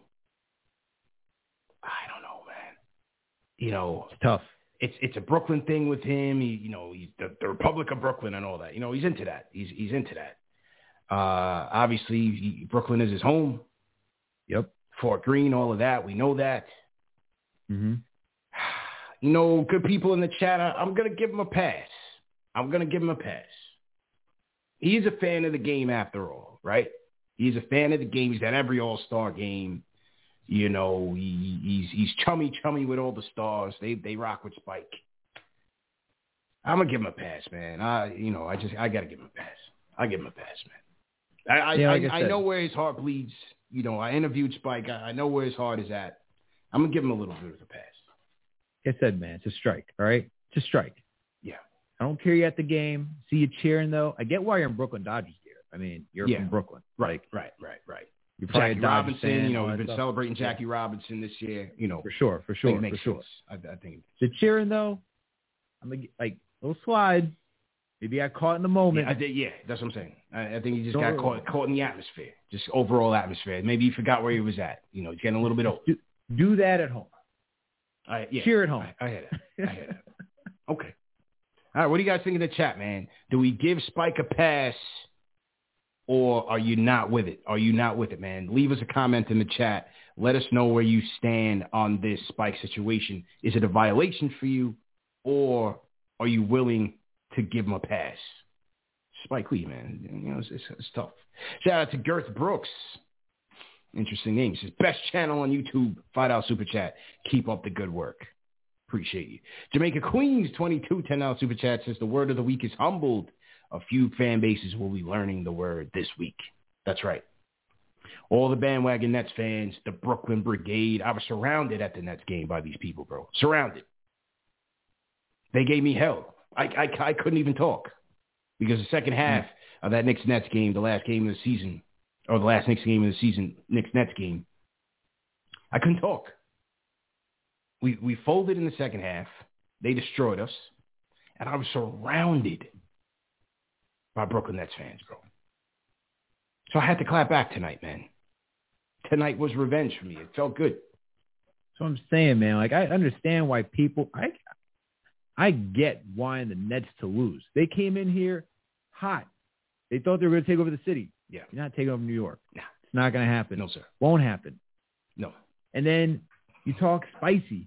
I don't know, man. You know, it's tough. It's it's a Brooklyn thing with him. He, you know, he's the, the Republic of Brooklyn and all that. You know, he's into that. He's he's into that. Uh, obviously, he, Brooklyn is his home. Yep. Fort Greene, all of that. We know that. Mm-hmm. You know, good people in the chat. I, I'm gonna give him a pass. I'm gonna give him a pass. He's a fan of the game after all, right? He's a fan of the game. He's at every All-Star game. You know, he, he's he's chummy chummy with all the stars. They they rock with Spike. I'm gonna give him a pass, man. I you know I just I gotta give him a pass. I give him a pass, man. I I, yeah, like I, I, I know where his heart bleeds. You know, I interviewed Spike. I, I know where his heart is at. I'm gonna give him a little bit of a pass. Like I said, man, it's a strike. All right, it's a strike. Yeah. I don't care you at the game. See you cheering, though. I get why you're in Brooklyn Dodgers gear. I mean, you're yeah. from Brooklyn. Right, like, right, right, right. You're probably Jackie a Dodgers Robinson, fan, you know, we've been stuff. celebrating Jackie yeah. Robinson this year, you know. For sure, for sure, for sure. I, I think the cheering, though, I'm like, like a little slide. Maybe I caught in the moment. Yeah, I did, yeah, that's what I'm saying. I, I think he just got caught, caught in the atmosphere, just overall atmosphere. Maybe he forgot where he was at. You know, he's getting a little bit old. Do, do that at home. I, yeah, Cheer at home. I, I hear that. I hear that. Okay. All right, what do you guys think in the chat, man? Do we give Spike a pass, or are you not with it? Are you not with it, man? Leave us a comment in the chat. Let us know where you stand on this Spike situation. Is it a violation for you, or are you willing to give him a pass? Spike Lee, man. You know, it's, it's, it's tough. Shout out to Girth Brooks. Interesting name. He says, best channel on YouTube. five dollar super chat. Keep up the good work. Appreciate you. Jamaica Queens, twenty-two, ten dollar super chat says, the word of the week is humbled. A few fan bases will be learning the word this week. That's right. All the bandwagon Nets fans, the Brooklyn Brigade. I was surrounded at the Nets game by these people, bro. Surrounded. They gave me hell. I, I, I couldn't even talk because the second half mm. of that Knicks-Nets game, the last game of the season, or the last Knicks game of the season, Knicks-Nets game, I couldn't talk. We we folded in the second half. They destroyed us. And I was surrounded by Brooklyn Nets fans, bro. So I had to clap back tonight, man. Tonight was revenge for me. It felt good. So I'm saying, man, like, I understand why people, I, I get wanting the Nets to lose. They came in here hot. They thought they were going to take over the city. Yeah. You're not taking over New York. Nah. It's not going to happen. No, sir. Won't happen. No. And then you talk spicy.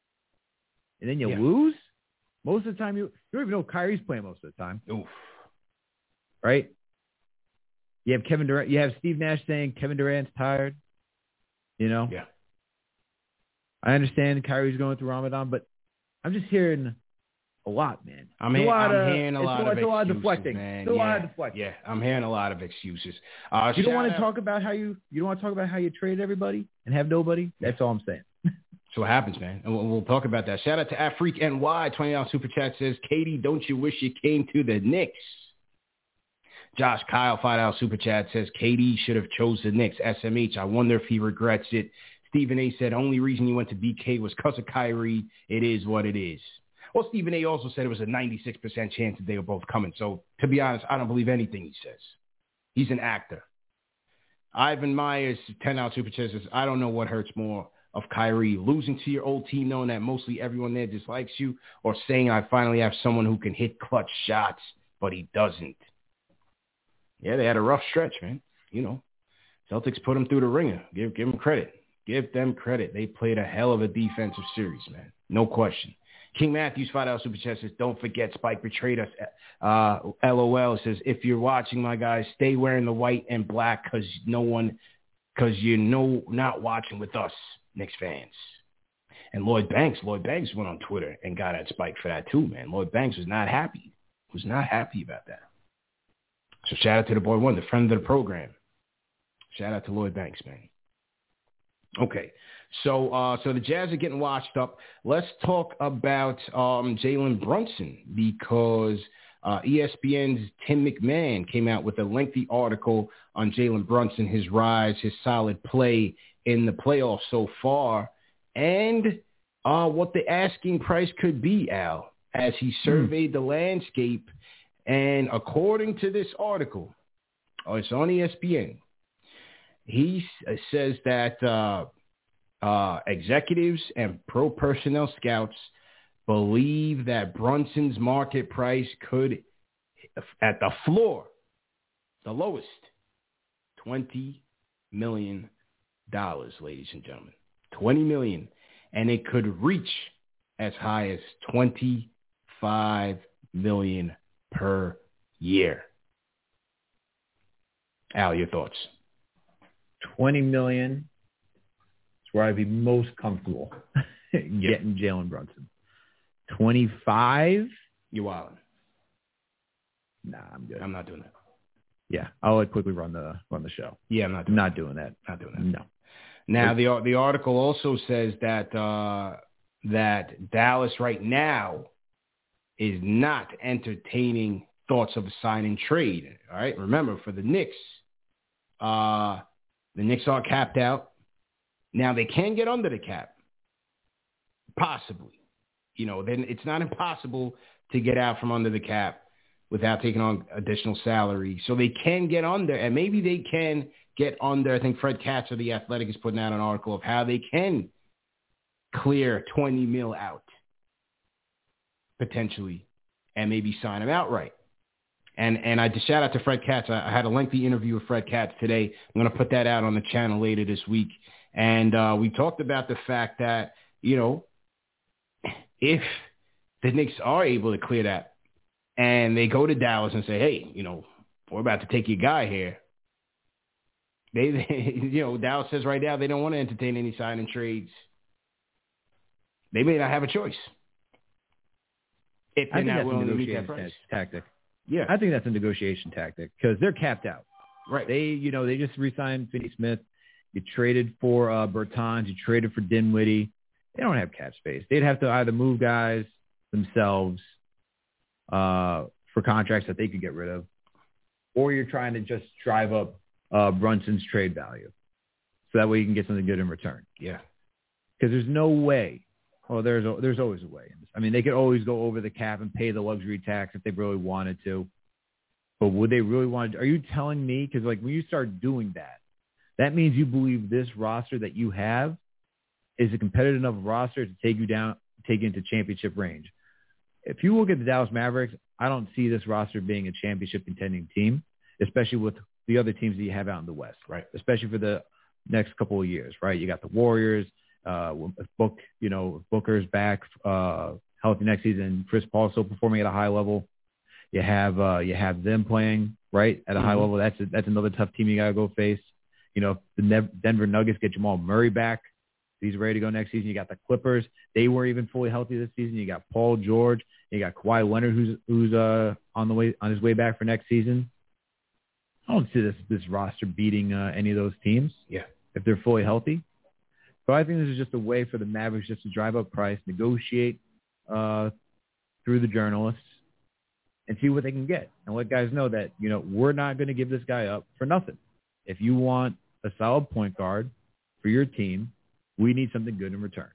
And then you yeah. lose? Most of the time, you, you don't even know Kyrie's playing most of the time. Oof. Right? You have Kevin Durant. You have Steve Nash saying Kevin Durant's tired. You know? Yeah. I understand Kyrie's going through Ramadan, but I'm just hearing a lot, man. I'm, hear, I'm of, hearing a lot, a, of it's a lot excuses, of deflecting. man. It's a yeah. lot of deflecting. Yeah, I'm hearing a lot of excuses. Uh, you don't want to out. talk about how you you don't want to talk about how you traded everybody and have nobody. That's all I'm saying. So what happens, man. And we'll, we'll talk about that. Shout out to Afrique N Y. twenty dollars super chat says, Katie, don't you wish you came to the Knicks? Josh Kyle, five dollars super chat says, Katie should have chose the Knicks. S M H, I wonder if he regrets it. Stephen A said, only reason he went to B K was because of Kyrie. It is what it is. Well, Stephen A also said it was a ninety-six percent chance that they were both coming. So, to be honest, I don't believe anything he says. He's an actor. Ivan Myers, ten dollars super chat says, I don't know what hurts more, of Kyrie losing to your old team, knowing that mostly everyone there dislikes you, or saying I finally have someone who can hit clutch shots, but he doesn't. Yeah, they had a rough stretch, man. You know, Celtics put them through the ringer. Give, give them credit. Give them credit. They played a hell of a defensive series, man. No question. King Matthews, five dollars super chat says, don't forget Spike betrayed us. Uh, LOL says, if you're watching, my guys, stay wearing the white and black because no one, because you're no, not watching with us, Knicks fans. And Lloyd Banks, Lloyd Banks went on Twitter and got at Spike for that too, man. Lloyd Banks was not happy. Was not happy about that. So shout out to the boy one, the friend of the program. Shout out to Lloyd Banks, man. Okay, so uh, so the Jazz are getting washed up. Let's talk about um, Jalen Brunson because uh, E S P N's Tim McMahon came out with a lengthy article on Jalen Brunson, his rise, his solid play in the playoffs so far, and uh, what the asking price could be, Al, as he surveyed mm. the landscape. And according to this article, oh, it's on E S P N, he uh, says that uh, uh, executives and pro personnel scouts believe that Brunson's market price could, at the floor, the lowest, twenty million dollars, ladies and gentlemen. twenty million dollars. And it could reach as high as twenty-five million dollars per year. Al, your thoughts? twenty million dollars is where I'd be most comfortable getting yeah. Jalen Brunson. twenty-five? You wildin'. Nah, I'm good. I'm not doing that. Yeah, I'll like quickly run the run the show. Yeah, I'm not doing not that. doing that. Not doing that. No. Now the the article also says that uh, that Dallas right now is not entertaining thoughts of a sign and trade. All right, remember for the Knicks, uh, the Knicks are capped out. Now they can get under the cap, possibly. You know, then it's not impossible to get out from under the cap. without taking on additional salary. So they can get under, and maybe they can get under. I think Fred Katz of The Athletic is putting out an article of how they can clear twenty mil out, potentially, and maybe sign him outright. And and I just shout out to Fred Katz. I, I had a lengthy interview with Fred Katz today. I'm going to put that out on the channel later this week. And uh, we talked about the fact that, you know, if the Knicks are able to clear that and they go to Dallas and say, hey, you know, we're about to take your guy here. They, they you know, Dallas says right now they don't want to entertain any signing trades. They may not have a choice if they're not willing to meet that price. Tactic. Yeah, I think that's a negotiation tactic because they're capped out. Right. They, you know, they just re-signed Finney Smith. You traded for uh, Bertans. You traded for Dinwiddie. They don't have cap space. They'd have to either move guys themselves uh, for contracts that they could get rid of, or you're trying to just drive up uh, Brunson's trade value so that way you can get something good in return. Yeah. Because there's no way. Well, there's a, there's always a way. I mean, they could always go over the cap and pay the luxury tax if they really wanted to. But would they really want to? Are you telling me? Because, like, when you start doing that, that means you believe this roster that you have is a competitive enough roster to take you down, take you into championship range. If you look at the Dallas Mavericks, I don't see this roster being a championship contending team, especially with the other teams that you have out in the West, right? Especially for the next couple of years, right? You got the Warriors. Uh, Book, you know, Booker's back uh, healthy next season. Chris Paul still performing at a high level. You have uh, you have them playing right at a high mm-hmm. level. That's a, that's another tough team you gotta go face. You know, if the ne- Denver Nuggets get Jamal Murray back, he's ready to go next season. You got the Clippers; they weren't even fully healthy this season. You got Paul George. You got Kawhi Leonard, who's who's uh, on the way on his way back for next season. I don't see this this roster beating uh, any of those teams. Yeah, if they're fully healthy. So I think this is just a way for the Mavericks just to drive up price, negotiate uh, through the journalists, and see what they can get. And let guys know that, you know, we're not going to give this guy up for nothing. If you want a solid point guard for your team, we need something good in return.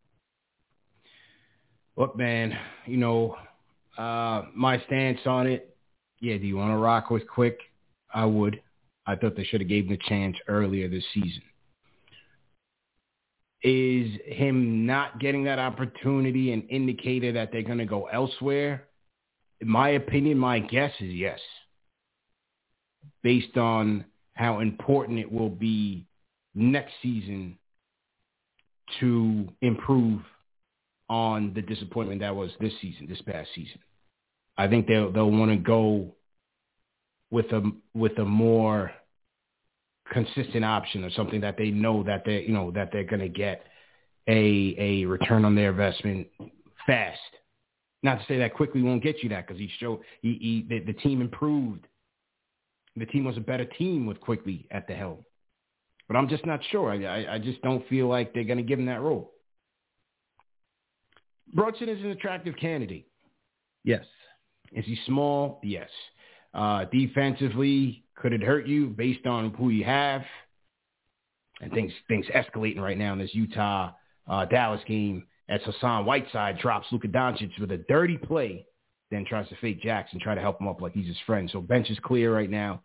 Look, man, you know, uh, my stance on it, yeah, do you want to rock with Quick? I would. I thought they should have gave him a chance earlier this season. Is him not getting that opportunity an indicator that they're going to go elsewhere? In my opinion, my guess is yes. Based on how important it will be next season to improve on the disappointment that was this season, this past season. I think they'll they'll want to go with a with a more consistent option or something that they know that they you know that they're going to get a a return on their investment fast. Not to say that Quickly won't get you that, because he showed he, he the, the team improved. The team was a better team with Quickly at the helm. But I'm just not sure. I I, I just don't feel like they're going to give him that role. Brunson is an attractive candidate. Yes. Is he small? Yes. Uh, defensively, could it hurt you based on who you have? And things things escalating right now in this Utah uh, Dallas game as Hassan Whiteside drops Luka Doncic with a dirty play, then tries to fake Jackson, try to help him up like he's his friend. So bench is clear right now.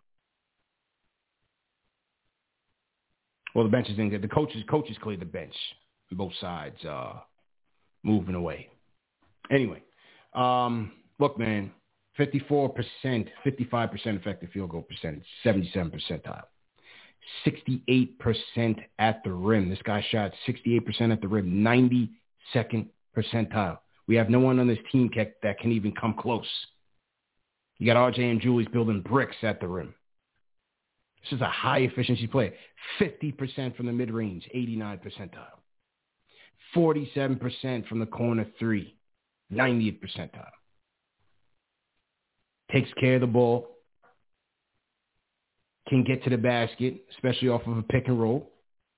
Well, the bench is in. The coaches coaches cleared the bench on both sides, uh, moving away. Anyway, um, look, man. fifty-four percent, fifty-five percent effective field goal percentage, seventy-seven percentile. sixty-eight percent at the rim. This guy shot sixty-eight percent at the rim, ninety-second percentile. We have no one on this team that can even come close. You got R J and Julius building bricks at the rim. This is a high-efficiency player. fifty percent from the mid-range, eighty-nine percentile. forty-seven percent from the corner three, ninetieth percentile. Takes care of the ball. Can get to the basket, especially off of a pick and roll.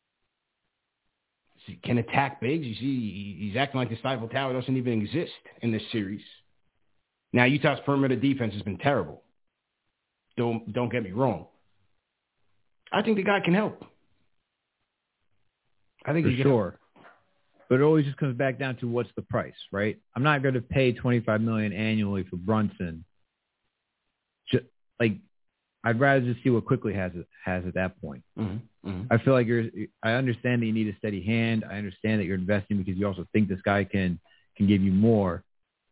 Can attack bigs. You see, he's acting like the Eiffel Tower doesn't even exist in this series. Now, Utah's perimeter defense has been terrible. Don't don't get me wrong. I think the guy can help. I think for he can sure. Help. But it always just comes back down to what's the price, right? I'm not going to pay twenty-five million dollars annually for Brunson like, I'd rather just see what Quickly has has at that point. Mm-hmm. Mm-hmm. I feel like you're. I understand that you need a steady hand. I understand that you're investing because you also think this guy can can give you more.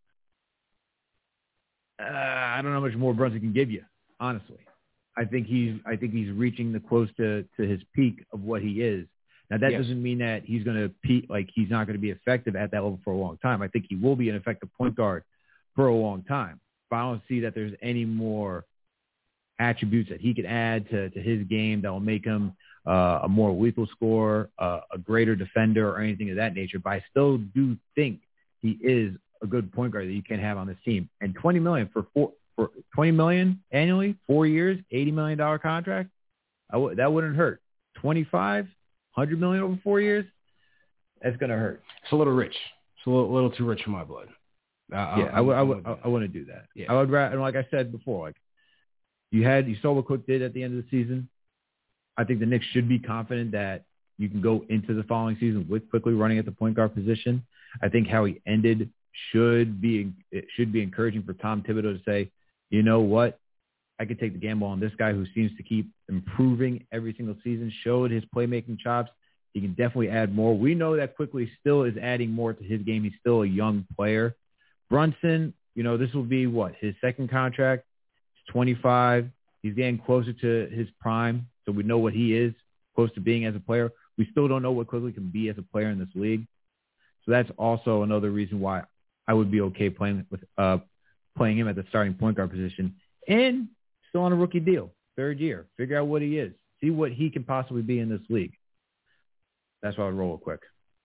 Uh, I don't know how much more Brunson can give you, honestly. I think he's. I think he's reaching the close to, to his peak of what he is. Now that yes. doesn't mean that he's going to peak. Like he's not going to be effective at that level for a long time. I think he will be an effective point guard for a long time. But I don't see that there's any more attributes that he could add to, to his game that will make him uh, a more lethal scorer, uh, a greater defender, or anything of that nature. But I still do think he is a good point guard that you can have on this team. And twenty million dollars for four, for twenty million dollars annually, four years, eighty million dollars contract, I w- that wouldn't hurt. twenty-five, one hundred million dollars over four years, that's going to hurt. It's a little rich. It's a little, little too rich for my blood. Uh, yeah, I, I, I, I, I wouldn't do that. Yeah. I would rather, and like I said before, like, You had you saw what Cook did at the end of the season. I think the Knicks should be confident that you can go into the following season with Quickly running at the point guard position. I think how he ended should be it should be encouraging for Tom Thibodeau to say, you know what, I could take the gamble on this guy who seems to keep improving every single season. Showed his playmaking chops. He can definitely add more. We know that Quickly still is adding more to his game. He's still a young player. Brunson, you know, this will be what his second contract. twenty-five. He's getting closer to his prime, so we know what he is close to being as a player. We still don't know what Quickly can be as a player in this league. So that's also another reason why I would be okay playing with uh, playing him at the starting point guard position and still on a rookie deal, third year. Figure out what he is. See what he can possibly be in this league. That's why I would roll it quick.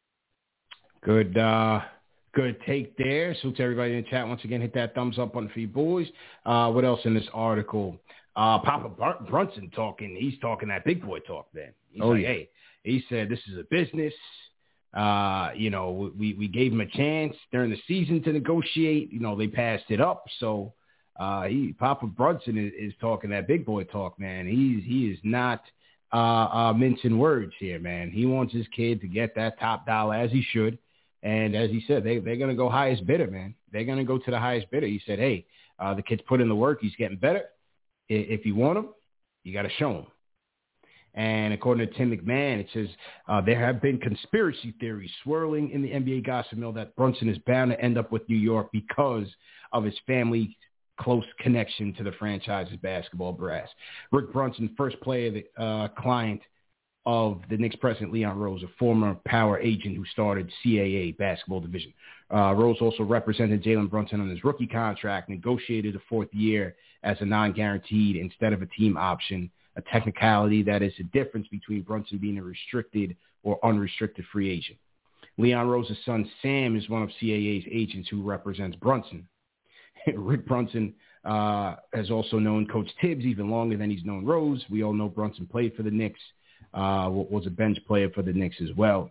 Good uh Good take there. So to everybody in the chat, once again, hit that thumbs up on the feed, boys. Uh, what else in this article? Uh, Papa Br- Brunson talking. He's talking that big boy talk then. He's oh, like, yeah. hey, he said, this is a business. Uh, you know, we, we gave him a chance during the season to negotiate. You know, they passed it up. So uh, he, Papa Brunson is, is talking that big boy talk, man. He's, he is not uh, uh, mincing words here, man. He wants his kid to get that top dollar as he should. And as he said, they, they're going to go highest bidder, man. They're going to go to the highest bidder. He said, hey, uh, the kid's put in the work. He's getting better. If you want him, you got to show him. And according to Tim McMahon, it says uh, there have been conspiracy theories swirling in the N B A gossip mill that Brunson is bound to end up with New York because of his family close connection to the franchise's basketball brass. Rick Brunson, first player, the uh, client of the Knicks president, Leon Rose, a former power agent who started C A A basketball division. Uh, Rose also represented Jalen Brunson on his rookie contract, negotiated a fourth year as a non-guaranteed instead of a team option, a technicality that is the difference between Brunson being a restricted or unrestricted free agent. Leon Rose's son, Sam, is one of C A A's agents who represents Brunson. Rick Brunson uh, has also known Coach Tibbs even longer than he's known Rose. We all know Brunson played for the Knicks. Uh, was a bench player for the Knicks as well.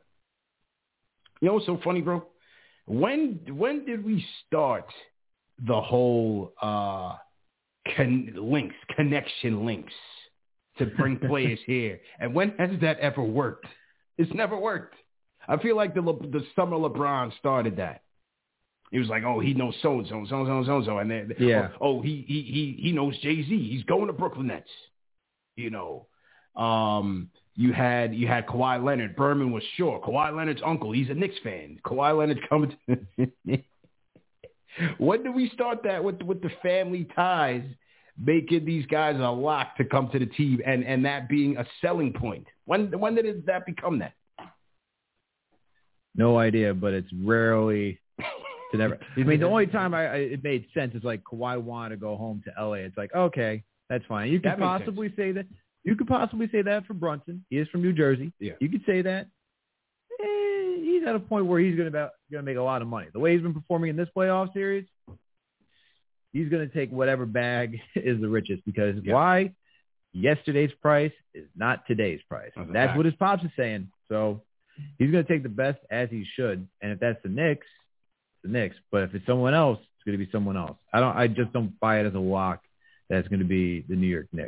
You know what's so funny, bro? When when did we start the whole uh, con- links, connection links to bring players here? And when has that ever worked? It's never worked. I feel like the Le- the summer LeBron started that. It was like, oh, he knows so-and-so, so-and-so, so-and-so. And then, yeah. oh, oh, he, he, he, he knows Jay-Z. He's going to Brooklyn Nets. You know. Um, you had you had Kawhi Leonard. Berman was sure. Kawhi Leonard's uncle. He's a Knicks fan. Kawhi Leonard coming to when did we start that with with the family ties, making these guys a lock to come to the team and, and that being a selling point? When when did that become that? No idea, but it's rarely to never. I mean, the only time I, I it made sense is like Kawhi wanted to go home to L A. It's like, okay, that's fine. You could possibly sense. say that. You could possibly say that for Brunson. He is from New Jersey. Yeah. You could say that. Eh, he's at a point where he's going to going to make a lot of money. The way he's been performing in this playoff series, he's going to take whatever bag is the richest. Because yeah. why? Yesterday's price is not today's price. That's, that's what his pops is saying. So he's going to take the best as he should. And if that's the Knicks, it's the Knicks. But if it's someone else, it's going to be someone else. I don't. I just don't buy it as a lock that it's going to be the New York Knicks.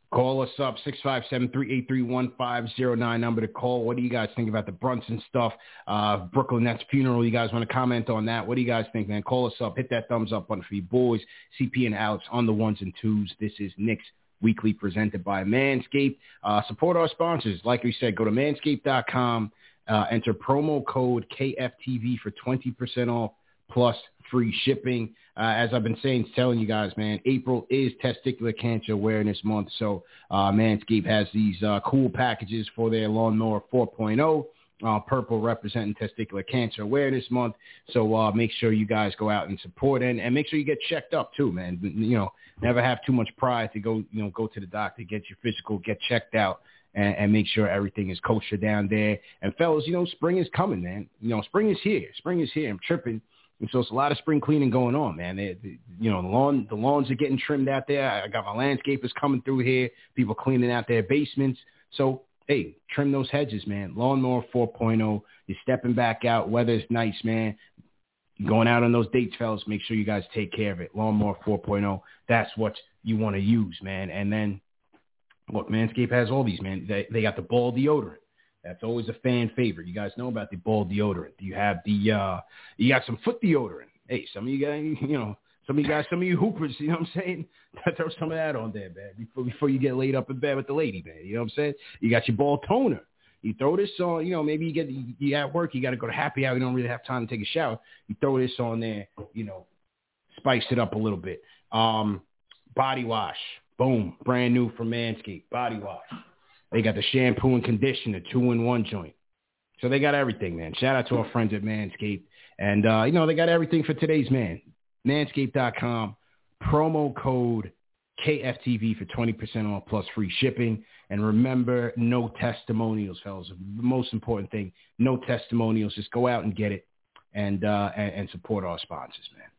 Call us up, six five seven, three eight three, one five zero nine, number to call. What do you guys think about the Brunson stuff? Uh, Brooklyn Nets funeral, you guys want to comment on that? What do you guys think, man? Call us up. Hit that thumbs up button for you boys. C P and Alex on the ones and twos. This is Knicks Weekly presented by Manscaped. Uh, support our sponsors. Like we said, go to manscaped dot com. Uh, enter promo code K F T V for twenty percent off plus free shipping. Uh, as I've been saying, telling you guys, man, April is Testicular Cancer Awareness Month. So uh, Manscaped has these uh, cool packages for their Lawnmower four point oh. Uh, purple representing Testicular Cancer Awareness Month. So uh, make sure you guys go out and support and, and make sure you get checked up too, man. You know, never have too much pride to go, you know, go to the doctor, get your physical, get checked out. And, and make sure everything is kosher down there. And fellas, you know, spring is coming, man. You know, spring is here. Spring is here. I'm tripping. And so it's a lot of spring cleaning going on, man. They, they, you know, the lawn, the lawns are getting trimmed out there. I got my landscapers coming through here. People cleaning out their basements. So, hey, trim those hedges, man. Lawnmower four point oh. You're stepping back out. Weather's nice, man. You're going out on those dates, fellas. Make sure you guys take care of it. Lawnmower four point oh. That's what you want to use, man. And then, look, Manscaped has all these, man. They, they got the ball deodorant. That's always a fan favorite. You guys know about the ball deodorant. You have the, uh, you got some foot deodorant. Hey, some of you guys, you know, some of you guys, some of you hoopers, you know what I'm saying? Throw some of that on there, man, before, before you get laid up in bed with the lady, man. You know what I'm saying? You got your ball toner. You throw this on, you know, maybe you get, you at work, you got to go to happy hour, you don't really have time to take a shower. You throw this on there, you know, spice it up a little bit. Um, body wash. Boom, brand new from Manscaped, body wash. They got the shampoo and conditioner, two-in-one joint. So they got everything, man. Shout out to our friends at Manscaped. And, uh, you know, they got everything for today's man. manscaped dot com, promo code K F T V for twenty percent off plus free shipping. And remember, no testimonials, fellas. The most important thing, no testimonials. Just go out and get it and, uh, and, and support our sponsors, man.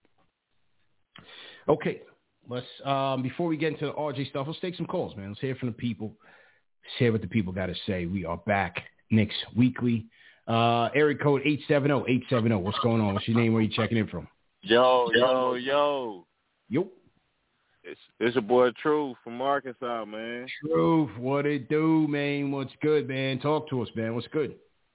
Okay. Let's um, before we get into the R J stuff, let's take some calls, man. Let's hear from the people. Let's hear what the people got to say. We are back Knicks Weekly. Uh, area code eight seven zero, eight seven zero. What's going on? What's your name? Where you checking in from? Yo, yo, yo. Yo. It's it's your boy Truth from Arkansas, man. Truth, what it do, man? What's good, man? Talk to us, man. What's good?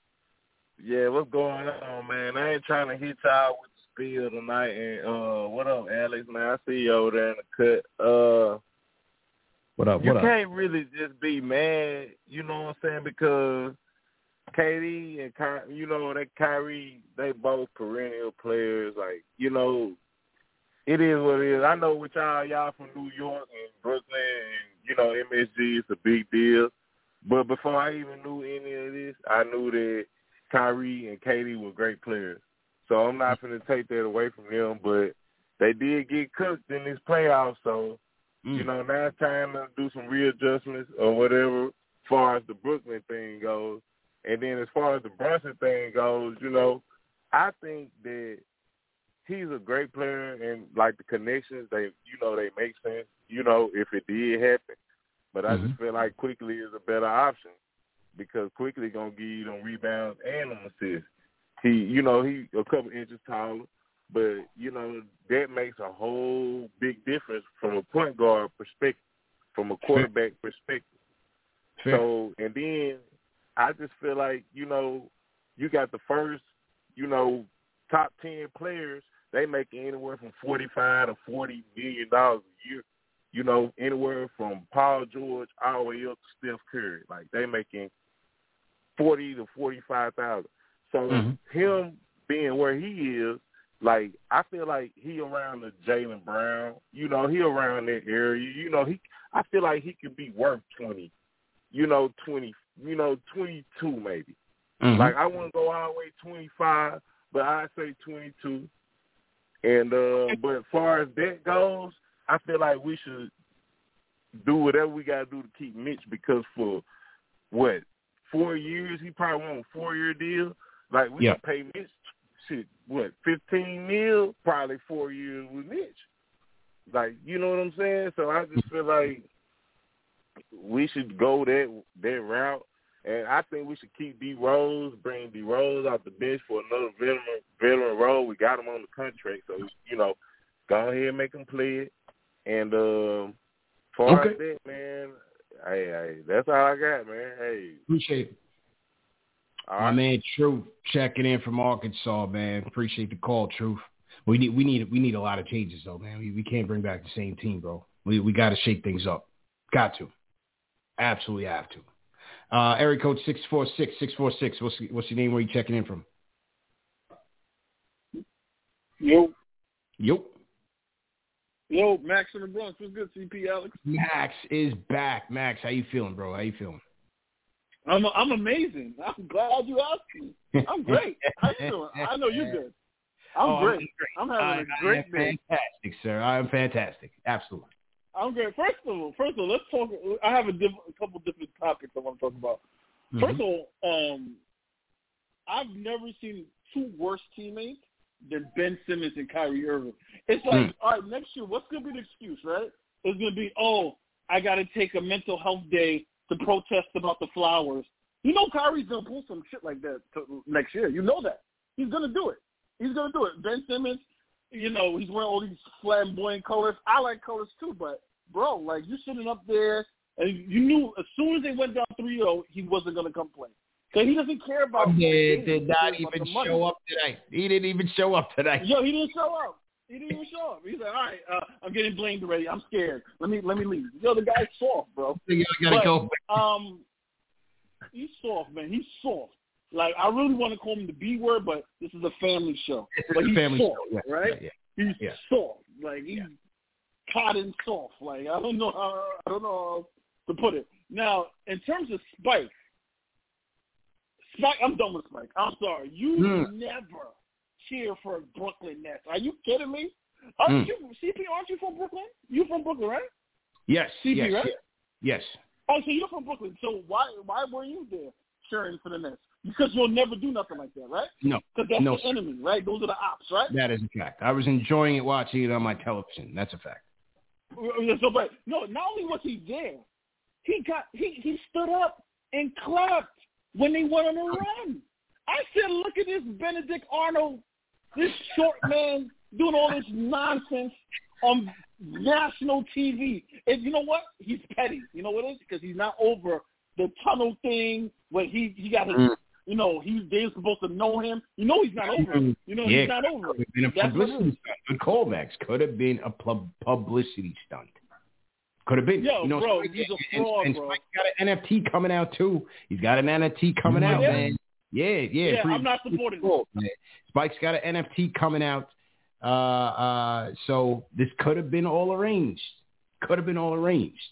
Yeah, what's going on, man? I ain't trying to hit y'all with Spiel tonight, and uh, what up, Alex? Man, I see you over there in the cut. Uh, what up? What you up? can't really just be mad, you know what I'm saying? Because K D and Ky- you know that Kyrie, they both perennial players. Like, you know, it is what it is. I know with y'all, y'all from New York and Brooklyn, and you know M S G is a big deal. But before I even knew any of this, I knew that Kyrie and K D were great players. So I'm not going to take that away from them, but they did get cooked in this playoff. So, mm. you know, now it's time to do some readjustments or whatever as far as the Brooklyn thing goes. And then as far as the Brunson thing goes, you know, I think that he's a great player and, like, the connections, they, you know, they make sense, you know, if it did happen. But I mm-hmm. just feel like Quickly is a better option because Quickly going to give you them rebounds and them assists. He, you know, he a couple inches taller, but, you know, that makes a whole big difference from a point guard perspective, from a quarterback Fair. perspective. Fair. So, and then I just feel like, you know, you got the first, you know, top ten players, they make anywhere from forty-five to forty million dollars a year. You know, anywhere from Paul George all the way up to Steph Curry. Like, they making forty to forty-five thousand. So mm-hmm. him being where he is, like, I feel like he around the Jaylen Brown. You know, he around that area. You know, he. I feel like he could be worth twenty. You know, twenty. You know, twenty-two maybe. Mm-hmm. Like, I wouldn't go all the way twenty-five, but I'd say twenty-two. And uh, but as far as that goes, I feel like we should do whatever we got to do to keep Mitch because for what four years he probably want a four-year deal. Like, we yeah. can pay Mitch, shit, what, fifteen mil, probably four years with Mitch. Like, you know what I'm saying? So I just feel like we should go that that route. And I think we should keep D Rose, bring D Rose off the bench for another veteran, veteran role. We got him on the contract. So, you know, go ahead and make him play it. And um, as far Okay. as that, man, hey, hey, that's all I got, man. Hey, Appreciate it. all My right. man Truth checking in from Arkansas, man. Appreciate the call, Truth. We need we need we need a lot of changes though, man. We we can't bring back the same team, bro. We we got to shake things up. Got to. Absolutely have to. Uh, area code six four six, six four six. What's what's your name? Where you checking in from? Yo, Yo. yo, Max in the Bronx. What's good, C P Alex? Max is back. Max, how you feeling, bro? How you feeling? I'm I'm amazing. I'm glad you asked me. I'm great. How you doing? I know you're good. I'm Oh, great. I'm I'm having I, a great I am day. fantastic, sir. I am fantastic. Absolutely. I'm great. First of all, first of all, let's talk. I have a, diff, a couple different topics I want to talk about. Mm-hmm. First of all, um, I've never seen two worse teammates than Ben Simmons and Kyrie Irving. It's like, Mm. all right, next year, what's going to be the excuse, right? It's going to be, oh, I got to take a mental health day to protest about the flowers. You know Kyrie's going to pull some shit like that to, next year. You know that. He's going to do it. He's going to do it. Ben Simmons, you know, he's wearing all these flamboyant colors. I like colors too, but, bro, like, you're sitting up there, and you knew as soon as they went down three oh, he wasn't going to come play. Because he doesn't care about He the did game. not He cares even about the money. show up tonight. He didn't even show up tonight. Yo, he didn't show up. He didn't even show up. He's like, all right, uh, I'm getting blamed already. I'm scared. Let me let me leave. Yo, the guy's soft, bro. You gotta But, go. um, he's soft, man. He's soft. Like, I really want to call him the B word, but this is a family show. It's But a he's family soft, show. Yeah, right? yeah, He's yeah. soft. Like, he's Yeah. cotton soft. Like, I don't know how I don't know how to put it. Now, in terms of Spike, Spike, I'm done with Spike. I'm sorry. You Mm. never cheer for Brooklyn Nets. Are you kidding me? Aren't Mm. you, C P, aren't you from Brooklyn? You from Brooklyn, right? Yes, C P, yes, right? yes, yes. Oh, so you're from Brooklyn. So why why were you there cheering for the Nets? Because you'll never do nothing like that, right? No, Because that's no, the sir. enemy, right? Those are the ops, right? That is a fact. I was enjoying it watching it on my television. That's a fact. So, but no, not only was he there, he got he he stood up and clapped when they went on a run. I said, look at this Benedict Arnold, this short man doing all this nonsense on national T V. And you know what? He's petty. You know what it is? Because he's not over the tunnel thing where he he got his, Mm. you know, he they're supposed to know him. You know he's not over it. You know Yeah, he's not over could it. have been a That's what it publicity is. stunt. Good call, Max. Could have been a pub- publicity stunt. Could have been. Yo, you know, bro, Spike- he's a and, fraud, and bro. Spike's got an N F T coming out too. He's got an N F T coming Oh, out, yeah? man. Yeah, yeah. Yeah, pretty- I'm not supporting cool, man. Spike's got an N F T coming out. Uh, uh, so this could have been all arranged. Could have been all arranged.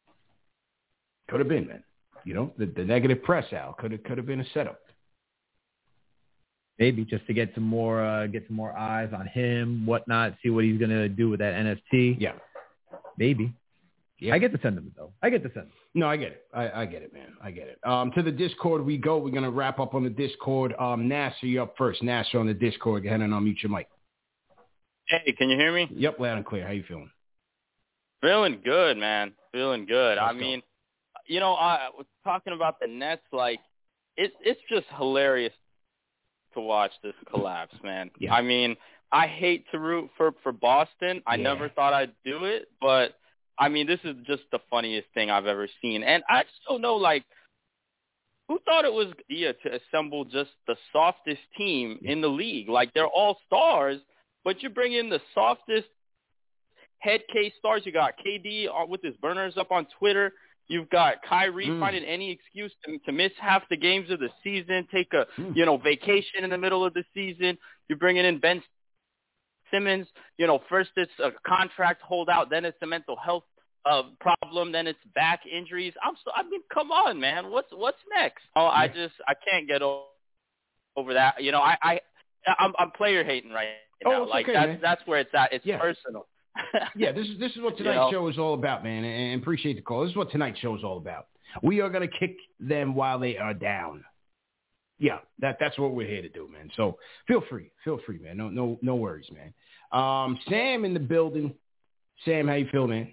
Could have been, man. You know, the, the negative press out could have could have been a setup. Maybe just to get some more, uh, get some more eyes on him, whatnot. See what he's gonna do with that N F T. Yeah, Maybe. yeah. I get the sentiment though. I get the sentiment. No, I get it. I, I get it, man. I get it. Um, to the Discord we go. We're gonna wrap up on the Discord. Um, Nasser, you up first. Nasser on the Discord. Go ahead and unmute your mic. Hey, can you hear me? Yep, loud and clear. How you feeling? Feeling good, man. Feeling good. I Let's go. mean, you know, I was talking about the Nets. Like, it, it's just hilarious to watch this collapse, man. Yeah. I mean, I hate to root for, for Boston. I Yeah. never thought I'd do it, but, I mean, this is just the funniest thing I've ever seen. And I just don't know, like, who thought it was yeah, to assemble just the softest team in the league? Like, they're all stars, but you bring in the softest head case stars. You got K D with his burners up on Twitter. You've got Kyrie Mm. finding any excuse to, to miss half the games of the season, take a Mm. you know vacation in the middle of the season. You're bringing in Ben Simmons. You know, first it's a contract holdout, then it's a mental health uh, problem, then it's back injuries. I'm so I mean, come on, man. What's what's next? Oh, I Yeah. just I can't get over, over that. You know, I I I'm, I'm player hating right Oh, now. it's like okay, that's man. that's where it's at. It's Yeah. personal. Yeah, this is this is what You tonight's know? show is all about, man. And, and appreciate the call. This is what tonight's show is all about. We are gonna kick them while they are down. Yeah, that that's what we're here to do, man. So feel free, feel free, man. No no no worries, man. Um, Sam in the building. Sam, how you feel, man?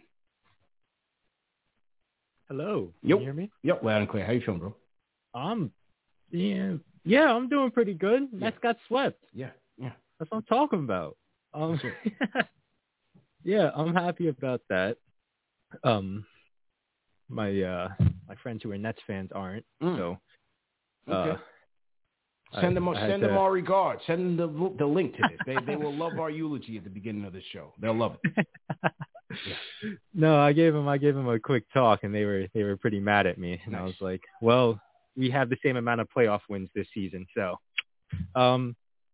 Hello. Can Yep. you hear me? Yep, loud and clear. How you feeling, bro? Um, yeah, yeah, I'm doing pretty good. Nets got swept. Yeah, yeah. That's what I'm talking about. Um, That's yeah, I'm happy about that. Um, my uh, my friends who are Nets fans aren't. Mm. So, uh, okay. Send them, I, I send to... them our regards. Send them the, the link to this. They they will love our eulogy at the beginning of the show. They'll love it. Yeah. No, I gave them I gave them a quick talk, and they were they were pretty mad at me, and nice. I was like, well, we have the same amount of playoff wins this season, so. Um.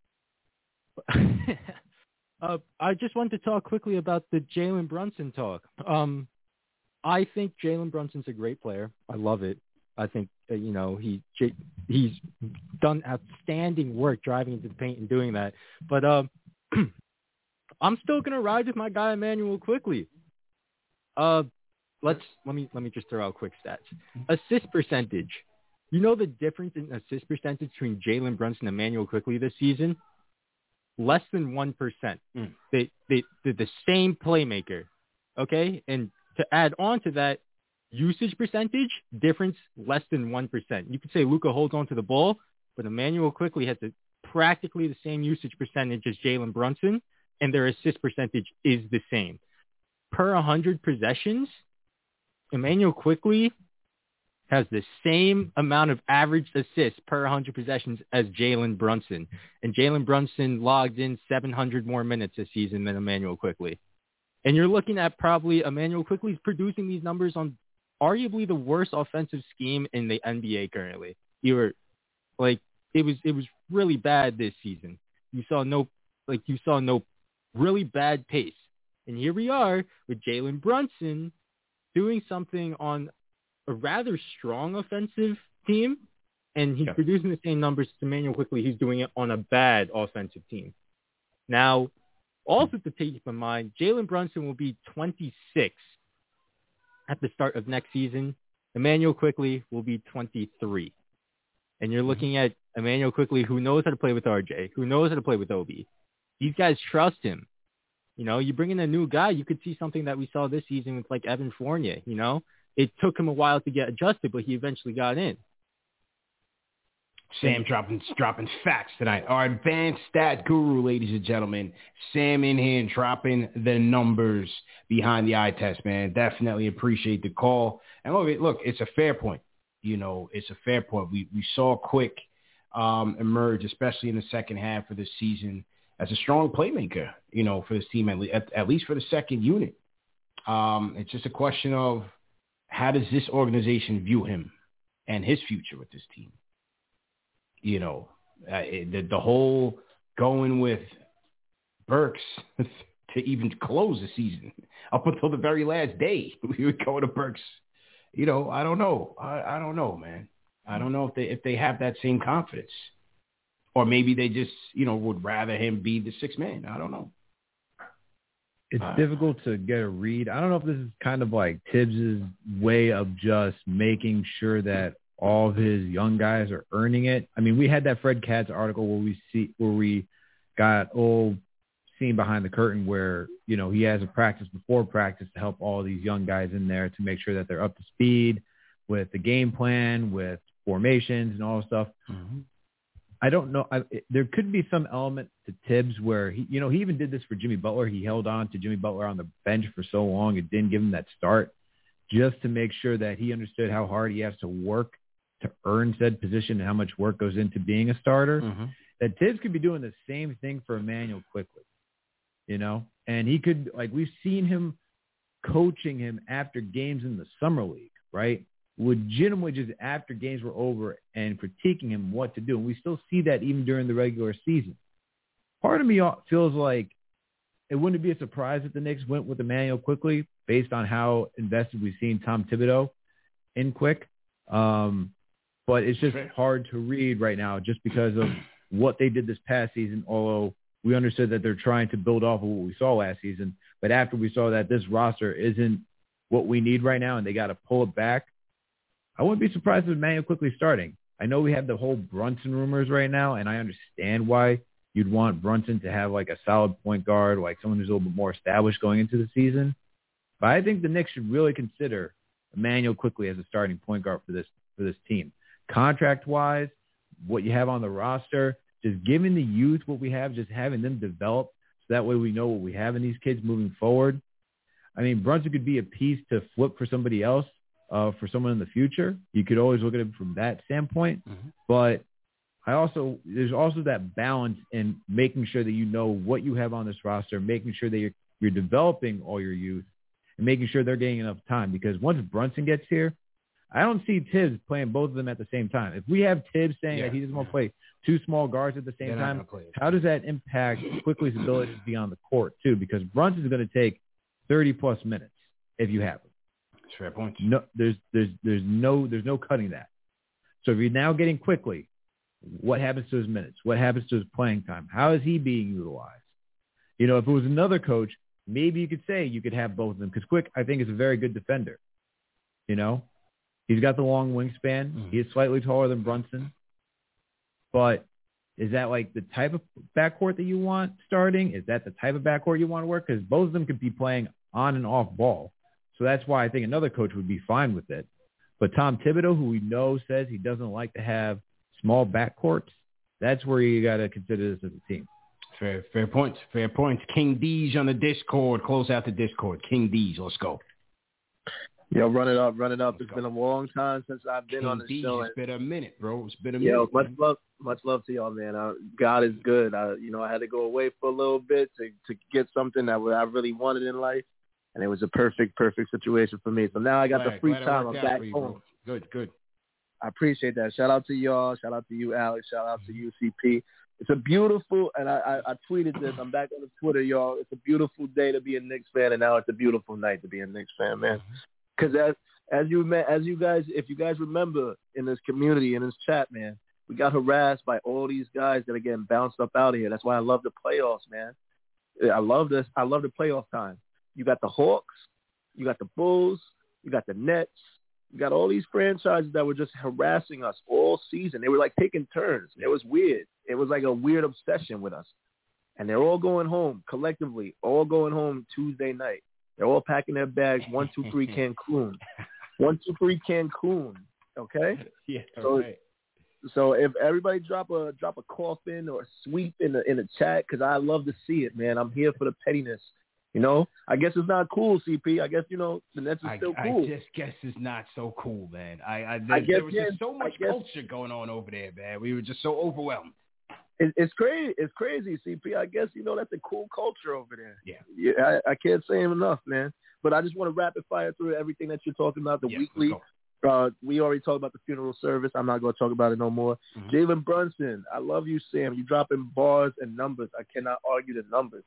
uh, I just wanted to talk quickly about the Jalen Brunson talk. Um, I think Jalen Brunson's a great player. I love it. I think uh, you know he he's done outstanding work driving into the paint and doing that. But um, I'm still gonna ride with my guy Emmanuel Quickley. Uh, let's let me let me just throw out quick stats. Assist percentage. You know the difference in assist percentage between Jalen Brunson and Emmanuel Quickley this season? Less than one percent. Mm. They they they're the same playmaker. Okay, and to add on to that. Usage percentage difference less than one percent. You could say Luka holds on to the ball, but Emmanuel Quickley has the, practically the same usage percentage as Jalen Brunson, and their assist percentage is the same. Per one hundred possessions, Emmanuel Quickley has the same amount of average assists per one hundred possessions as Jalen Brunson. And Jalen Brunson logged in seven hundred more minutes this season than Emmanuel Quickley. And you're looking at probably Emmanuel Quickley's producing these numbers on arguably the worst offensive scheme in the N B A currently. You were like, it was, it was really bad this season. You saw no, like you saw no really bad pace. And here we are with Jalen Brunson doing something on a rather strong offensive team. And he's yeah. producing the same numbers as Emmanuel Quickley. He's doing it on a bad offensive team. Now, also to keep in mind, Jalen Brunson will be twenty-six at the start of next season. Emmanuel Quickley will be twenty-three. And you're looking at Emmanuel Quickley, who knows how to play with R J, who knows how to play with Obi. These guys trust him. You know, you bring in a new guy, you could see something that we saw this season with like Evan Fournier, you know. It took him a while to get adjusted, but he eventually got in. Sam dropping dropping facts tonight. Our advanced stat guru, ladies and gentlemen. Sam in here and dropping the numbers behind the eye test, man. Definitely appreciate the call. And look, look, it's a fair point. You know, it's a fair point. We we saw Quick um, emerge, especially in the second half of the season, as a strong playmaker, you know, for this team, at, at, at least for the second unit. Um, it's just a question of how does this organization view him and his future with this team? You know, uh, the, the whole going with Burks to even close the season up until the very last day, we would go to Burks. You know, I don't know. I, I don't know, man. I don't know if they if they have that same confidence, or maybe they just, you know, would rather him be the sixth man. I don't know. It's uh, difficult to get a read. I don't know if this is kind of like Tibbs's way of just making sure that all of his young guys are earning it. I mean, we had that Fred Katz article where we see where we got old scene behind the curtain where, you know, he has a practice before practice to help all these young guys in there to make sure that they're up to speed with the game plan, with formations and all that stuff. Mm-hmm. I don't know. I, it, there could be some element to Tibbs where he, you know, he even did this for Jimmy Butler. He held on to Jimmy Butler on the bench for so long. It didn't give him that start just to make sure that he understood how hard he has to work to earn said position and how much work goes into being a starter. Mm-hmm. That Tibbs could be doing the same thing for Emmanuel Quickley, you know, and he could, like, we've seen him coaching him after games in the summer league, right? Legitimately just after games were over and critiquing him what to do. And we still see that even during the regular season. Part of me feels like it wouldn't be a surprise if the Knicks went with Emmanuel Quickley based on how invested we've seen Tom Thibodeau in Quick. Um, but it's just hard to read right now just because of what they did this past season, although we understood that they're trying to build off of what we saw last season. But after we saw that this roster isn't what we need right now and they got to pull it back, I wouldn't be surprised if Emmanuel Quickley starting. I know we have the whole Brunson rumors right now, and I understand why you'd want Brunson to have like a solid point guard, like someone who's a little bit more established going into the season. But I think the Knicks should really consider Emmanuel Quickley as a starting point guard for this for this team. Contract-wise, what you have on the roster, just giving the youth what we have, just having them develop so that way we know what we have in these kids moving forward. I mean, Brunson could be a piece to flip for somebody else, uh, for someone in the future. You could always look at it from that standpoint. Mm-hmm. But I also, there's also that balance in making sure that you know what you have on this roster, making sure that you're, you're developing all your youth and making sure they're getting enough time. Because once Brunson gets here, I don't see Tibbs playing both of them at the same time. If we have Tibbs saying yeah, that he doesn't yeah. want to play two small guards at the same They're time, play how does that impact Quickly's ability to be on the court too? Because Brunson's going to take thirty plus minutes if you have him. That's fair point. No, there's there's there's no there's no cutting that. So if you're now getting Quickly, what happens to his minutes? What happens to his playing time? How is he being utilized? You know, if it was another coach, maybe you could say you could have both of them because Quick, I think, is a very good defender. You know, he's got the long wingspan. Mm-hmm. He is slightly taller than Brunson, but is that like the type of backcourt that you want starting? Is that the type of backcourt you want to work? Because both of them could be playing on and off ball. So that's why I think another coach would be fine with it. But Tom Thibodeau, who we know says he doesn't like to have small backcourts, that's where you got to consider this as a team. Fair, fair points. Fair points. King Deej on the Discord. Close out the Discord. King Deej, let's go. Yo, run it up, run it up. Let's It's go. been a long time since I've been King on the Deej, show. it's been a minute, bro. It's been a Yo, minute. much man. love, much love to y'all, man. Uh, God is good. I, you know, I had to go away for a little bit to, to get something that I really wanted in life, and it was a perfect, perfect situation for me. So now I got Glad- the free glad it time. I'm worked out back for you, home. bro. Good, good. I appreciate that. Shout out to y'all. Shout out to you, Alex. Shout out to you, C P. It's a beautiful, and I, I, I tweeted this. I'm back on the Twitter, y'all. It's a beautiful day to be a Knicks fan, and now it's a beautiful night to be a Knicks fan, man. Because as as you as you guys, if you guys remember in this community in this chat, man, we got harassed by all these guys that are getting bounced up out of here. That's why I love the playoffs, man. I love this. I love the playoff time. You got the Hawks, you got the Bulls, you got the Nets. You got all these franchises that were just harassing us all season. They were like taking turns. It was weird. It was like a weird obsession with us. And they're all going home collectively, all going home Tuesday night. They're all packing their bags, one, two, three, Cancun. One, two, three, Cancun. Okay? Yeah, so, right. So if everybody drop a drop a coffin or a sweep in the in the chat, because I love to see it, man. I'm here for the pettiness. You know, I guess it's not cool, C P. I guess, you know, the Nets is still I, cool. I just guess it's not so cool, man. I, I, there, I guess, there was yeah, just so much guess, culture going on over there, man. We were just so overwhelmed. It, it's crazy. It's crazy, C P. I guess, you know, that's a cool culture over there. Yeah. Yeah, I, I can't say it enough, man. But I just want to rapid fire through everything that you're talking about, the Yeah, weekly. Uh, we already talked about the funeral service. I'm not going to talk about it no more. Mm-hmm. Jalen Brunson, I love you, Sam. You dropping bars and numbers. I cannot argue the numbers.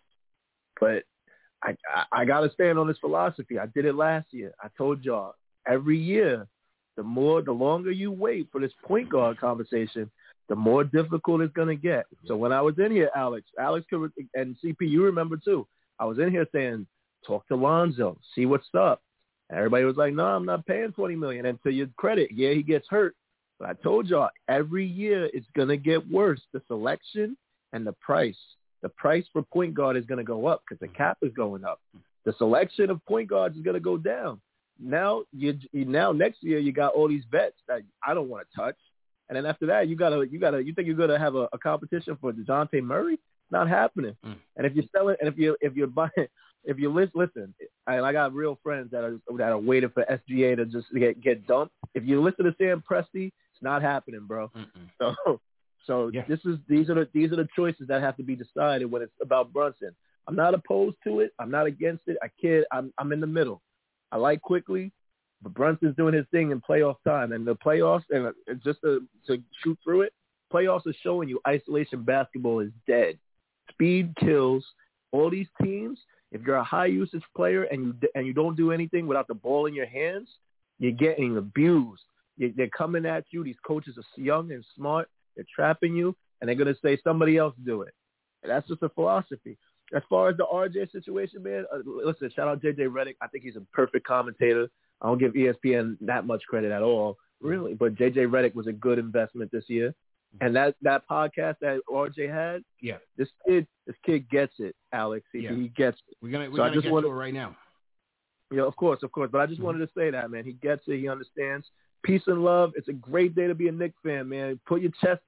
But I, I, I got to stand on this philosophy. I did it last year. I told y'all, every year, the more, the longer you wait for this point guard conversation, the more difficult it's going to get. So when I was in here, Alex, Alex could, and C P, you remember too, I was in here saying, talk to Lonzo, see what's up. And everybody was like, no, I'm not paying twenty million dollars. And to your credit, yeah, he gets hurt. But I told y'all, every year it's going to get worse. The selection and the price. The price for point guard is going to go up because the cap is going up. The selection of point guards is going to go down. Now, you, you now next year you got all these vets that I don't want to touch. And then after that, you gotta, you gotta, you think you're gonna have a, a competition for DeJounte Murray? Not happening. Mm. And if you're selling, and if you if you're buying, if you listen, listen, and I got real friends that are that are waiting for S G A to just get get dumped. If you listen to Sam Presti, it's not happening, bro. Mm-mm. So, so yeah. this is these are the these are the choices that have to be decided when it's about Brunson. I'm not opposed to it. I'm not against it. I kid. I'm I'm in the middle. I like Quickly. But Brunson's doing his thing in playoff time. And the playoffs, and just to, to shoot through it, playoffs are showing you isolation basketball is dead. Speed kills. All these teams, if you're a high-usage player and you and you don't do anything without the ball in your hands, you're getting abused. You, they're coming at you. These coaches are young and smart. They're trapping you, and they're going to say somebody else do it. And that's just a philosophy. As far as the R J situation, man, uh, listen, shout out J J Redick. I think he's a perfect commentator. I don't give E S P N that much credit at all, really. But J J Redick was a good investment this year. And that, that podcast that R J had, yeah, this kid this kid gets it, Alex. He, yeah. he gets it. We're gonna we're so gonna get wanted, to it right now. Yeah, of course, of course. But I just mm-hmm. wanted to say that, man. He gets it. He understands. Peace and love. It's a great day to be a Knicks fan, man. Put your chest out.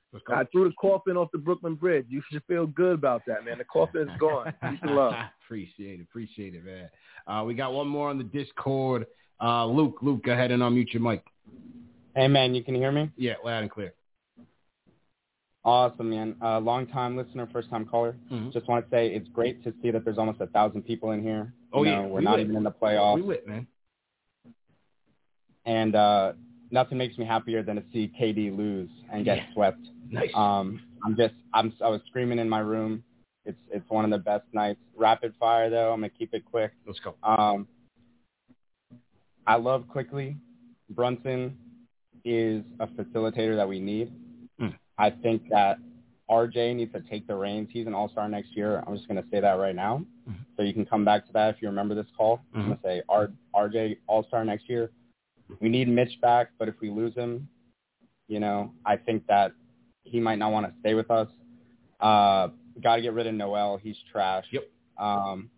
I threw the coffin off the Brooklyn Bridge. You should feel good about that, man. The coffin is gone. Peace and love. Appreciate it. Appreciate it, man. Uh, we got one more on the Discord. Uh, Luke, Luke, go ahead and unmute your mic. Hey, man, you can hear me? Yeah, loud and clear. Awesome, man. Uh, long-time listener, first-time caller. Mm-hmm. Just want to say it's great to see that there's almost a thousand people in here. Oh, you yeah. know, we're we not lit. even in the playoffs. We lit, man. And uh, nothing makes me happier than to see K D lose and get yeah. swept. Nice. Um, I'm just, I'm, I was screaming in my room. It's, it's one of the best nights. Rapid fire, though. I'm going to keep it quick. Let's go. Um, I love Quickly. Brunson is a facilitator that we need. Mm. I think that R J needs to take the reins. He's an all-star next year. I'm just going to say that right now. Mm-hmm. So you can come back to that if you remember this call. Mm-hmm. I'm going to say R- RJ all-star next year. We need Mitch back, but if we lose him, you know, I think that he might not want to stay with us. Uh, got to get rid of Noel. He's trash. Yep. Um,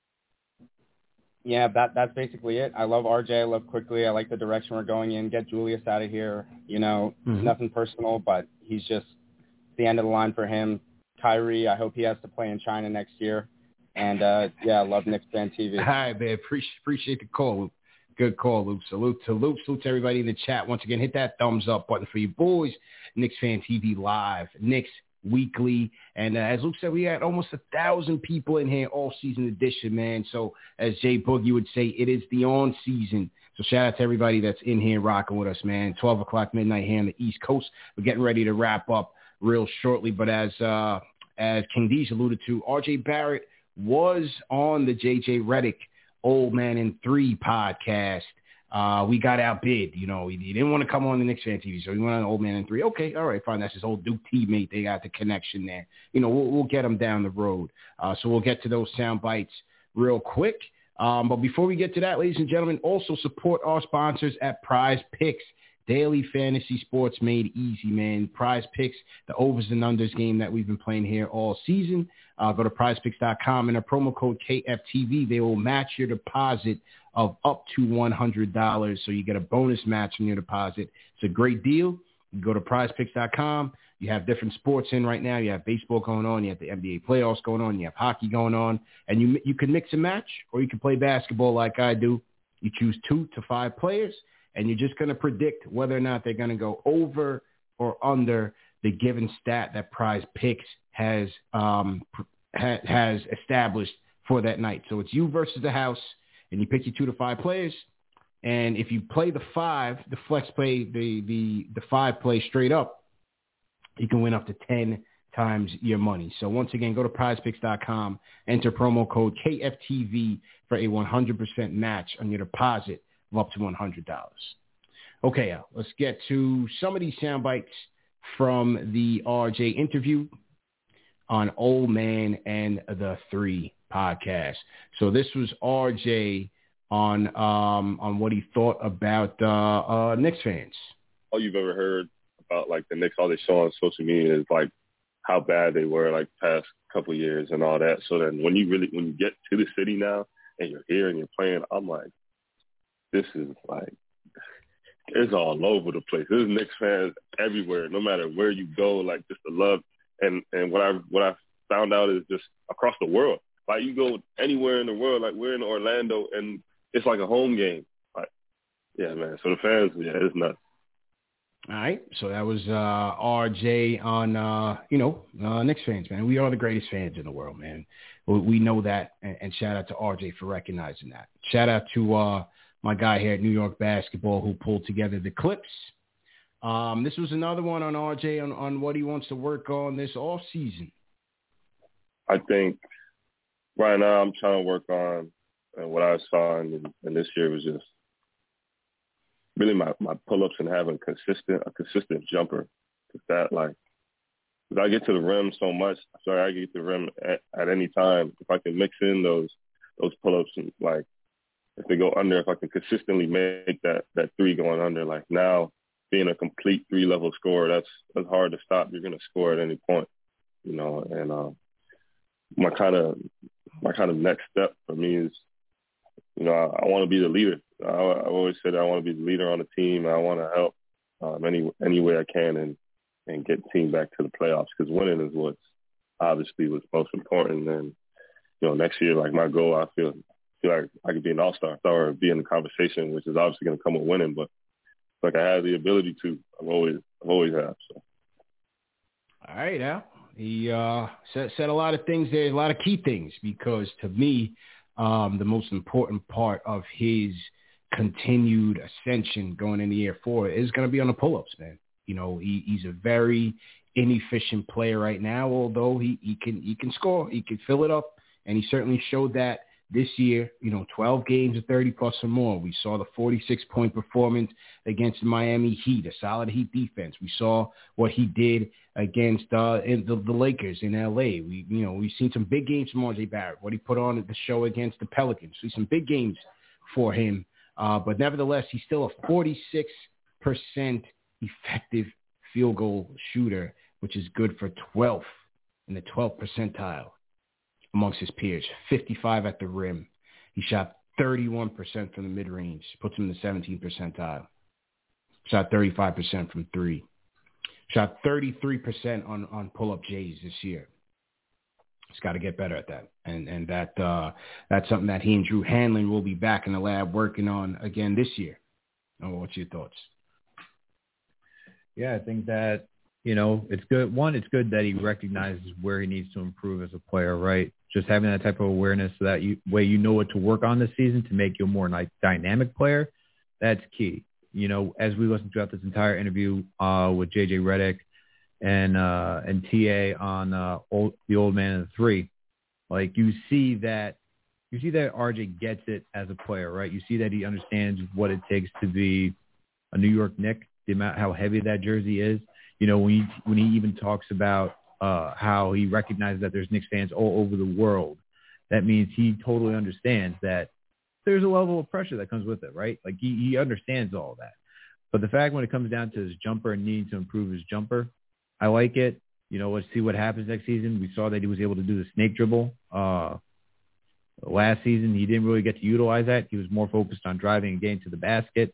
yeah, that that's basically it. I love R J. I love Quickly. I like the direction we're going in. Get Julius out of here. You know, mm-hmm. nothing personal, but he's just the end of the line for him. Kyrie, I hope he has to play in China next year. And, uh, yeah, I love Knicks Fan T V. All right, man. Appreciate, appreciate the call, Luke. Good call, Luke. Salute to Luke. Salute to everybody in the chat. Once again, hit that thumbs up button for you boys. Knicks Fan T V Live. Knicks Weekly. And uh, as Luke said, we had almost a thousand people in here all season edition, man. So as Jay Boogie would say, it is the on season. So shout out to everybody that's in here rocking with us, man. twelve o'clock midnight here on the East Coast. We're getting ready to wrap up real shortly. But as uh, as King Deej alluded to, R J Barrett was on the J J Redick Old Man in Three podcast. Uh, we got outbid. You know, he, he didn't want to come on the Knicks Fan T V, so he went on Old Man in Three. Okay, all right, fine. That's his old Duke teammate. They got the connection there. You know, we'll, we'll get him down the road. Uh, so we'll get to those sound bites real quick. Um, but before we get to that, ladies and gentlemen, also support our sponsors at Prize Picks. Daily fantasy sports made easy, man. Prize Picks, the overs and unders game that we've been playing here all season. Uh, go to prize picks dot com and a promo code K F T V. They will match your deposit of up to one hundred dollars. So you get a bonus match on your deposit. It's a great deal. You go to prize picks dot com. You have different sports in right now. You have baseball going on. You have the N B A playoffs going on. You have hockey going on. And you you can mix and match, or you can play basketball like I do. You choose two to five players, and you're just going to predict whether or not they're going to go over or under the given stat that Prize Picks has um, ha- has established for that night. So it's you versus the house, and you pick your two to five players. And if you play the five, the flex play, the the the five play straight up, you can win up to ten times your money. So once again, go to prize picks dot com, enter promo code K F T V for a one hundred percent match on your deposit of up to one hundred dollars. Okay, Al, let's get to some of these sound bites from the R J interview on Old Man and the Three podcast. So this was R J on um, on what he thought about uh, uh, Knicks fans. All you've ever heard about, like, the Knicks, all they show on social media is, like, how bad they were, like, past couple of years and all that. So then when you really, when you get to the city now and you're here and you're playing, I'm like, this is, like, it's all over the place. There's Knicks fans everywhere, no matter where you go, like, just the love. And, and what I what I found out is just across the world. Like, you go anywhere in the world, like, we're in Orlando, and it's like a home game. Like, yeah, man. So the fans, yeah, it's nuts. All right, so that was uh, R J on, uh, you know, uh, Knicks fans, man. We are the greatest fans in the world, man. We, we know that, and, and shout out to R J for recognizing that. Shout out to uh, my guy here at New York Basketball who pulled together the clips. Um, this was another one on R J on, on what he wants to work on this off season. I think right now I'm trying to work on uh, what I saw in, in this year was just really my, my pull-ups and having consistent a consistent jumper. Is that, like, because I get to the rim so much, sorry, I get to the rim at, at any time. If I can mix in those those pull-ups and, like, if they go under, if I can consistently make that that three going under, like, now being a complete three-level scorer, that's that's hard to stop. You're going to score at any point, you know. And um, my kind of my kind of next step for me is, you know, I, I want to be the leader. I, I've always said I want to be the leader on the team. I want to help um, any any way I can, and and get the team back to the playoffs, because winning is what's obviously what's most important. And, you know, next year, like my goal, I feel, feel like I could be an all-star or be in the conversation, which is obviously going to come with winning, but like I have the ability to. I've always, I've always have. So. All right, Al. He uh, said, said a lot of things there, a lot of key things, because to me, um, the most important part of his continued ascension going into year four is going to be on the pull-ups, man. You know, he, he's a very inefficient player right now, although he, he can he can score, he can fill it up, and he certainly showed that this year. You know, twelve games of thirty plus or more. We saw the forty-six point performance against the Miami Heat, a solid Heat defense. We saw what he did against uh, in the, the Lakers in L A. We, you know, we've seen some big games from R J Barrett. What he put on at the show against the Pelicans. See some big games for him. Uh, but nevertheless, he's still a forty-six percent effective field goal shooter, which is good for twelfth in the twelfth percentile amongst his peers. fifty-five at the rim. He shot thirty-one percent from the mid-range, puts him in the seventeenth percentile. Shot thirty-five percent from three. Shot thirty-three percent on, on pull-up J's this year. He's got to get better at that. And and that uh, that's something that he and Drew Hanlon will be back in the lab working on again this year. Oh, what's your thoughts? Yeah, I think that, you know, it's good. One, it's good that he recognizes where he needs to improve as a player, right? Just having that type of awareness so that you way you know what to work on this season to make you a more like dynamic player, that's key. You know, as we listened throughout this entire interview uh, with J J Redick and uh, and T A on uh, old, the old man and the three, like you see that you see that R J gets it as a player, right? You see that he understands what it takes to be a New York Knick, the amount how heavy that jersey is. You know, when he when he even talks about uh, how he recognizes that there's Knicks fans all over the world, that means he totally understands that there's a level of pressure that comes with it, right? Like he, he understands all of that. But the fact when it comes down to his jumper and needing to improve his jumper, I like it. You know, let's see what happens next season. We saw that he was able to do the snake dribble. Uh, last season, he didn't really get to utilize that. He was more focused on driving and getting to the basket.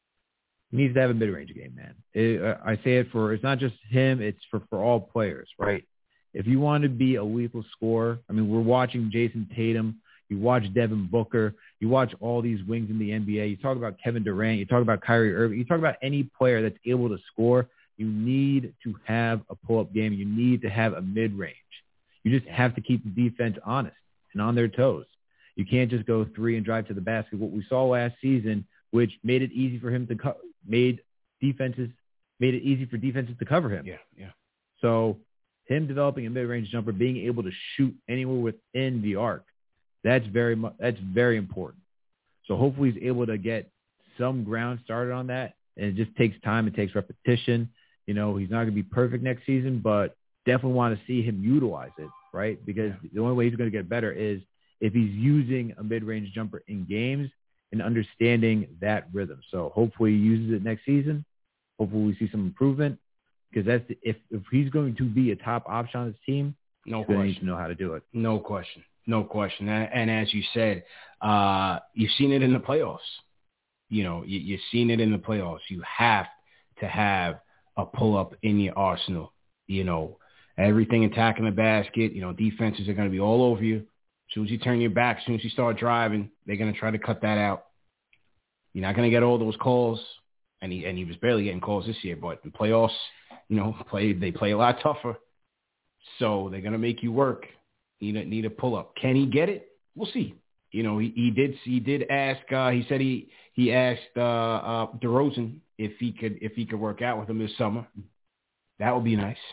He needs to have a mid-range game, man. It, uh, I say it for, it's not just him, it's for, for all players, right? If you want to be a lethal scorer, I mean, we're watching Jason Tatum. You watch Devin Booker. You watch all these wings in the N B A. You talk about Kevin Durant. You talk about Kyrie Irving. You talk about any player that's able to score. You need to have a pull-up game. You need to have a mid-range. You just have to keep the defense honest and on their toes. You can't just go three and drive to the basket. What we saw last season, which made it easy for him to co- made defenses made it easy for defenses to cover him. Yeah, yeah. So him developing a mid-range jumper, being able to shoot anywhere within the arc, that's very mu- that's very important. So hopefully he's able to get some ground started on that, and it just takes time. It takes repetition. You know, he's not going to be perfect next season, but definitely want to see him utilize it, right? Because yeah. the only way he's going to get better is if he's using a mid-range jumper in games and understanding that rhythm. So hopefully he uses it next season. Hopefully we see some improvement, because that's the, if if he's going to be a top option on his team, no he's question. going to need to know how to do it. No question. No question. And, and as you said, uh, you've seen it in the playoffs. You know, you, you've seen it in the playoffs. You have to have a pull-up in your arsenal. You know, everything attacking the basket. You know, defenses are going to be all over you. As soon as you turn your back, as soon as you start driving, they're going to try to cut that out. You're not going to get all those calls. And he and he was barely getting calls this year. But in playoffs, you know, play they play a lot tougher. So they're going to make you work. Need a, need a pull-up. Can he get it? We'll see. You know, he, he did he did ask. Uh, he said he he asked uh, uh, DeRozan if he could if he could work out with him this summer. That would be nice.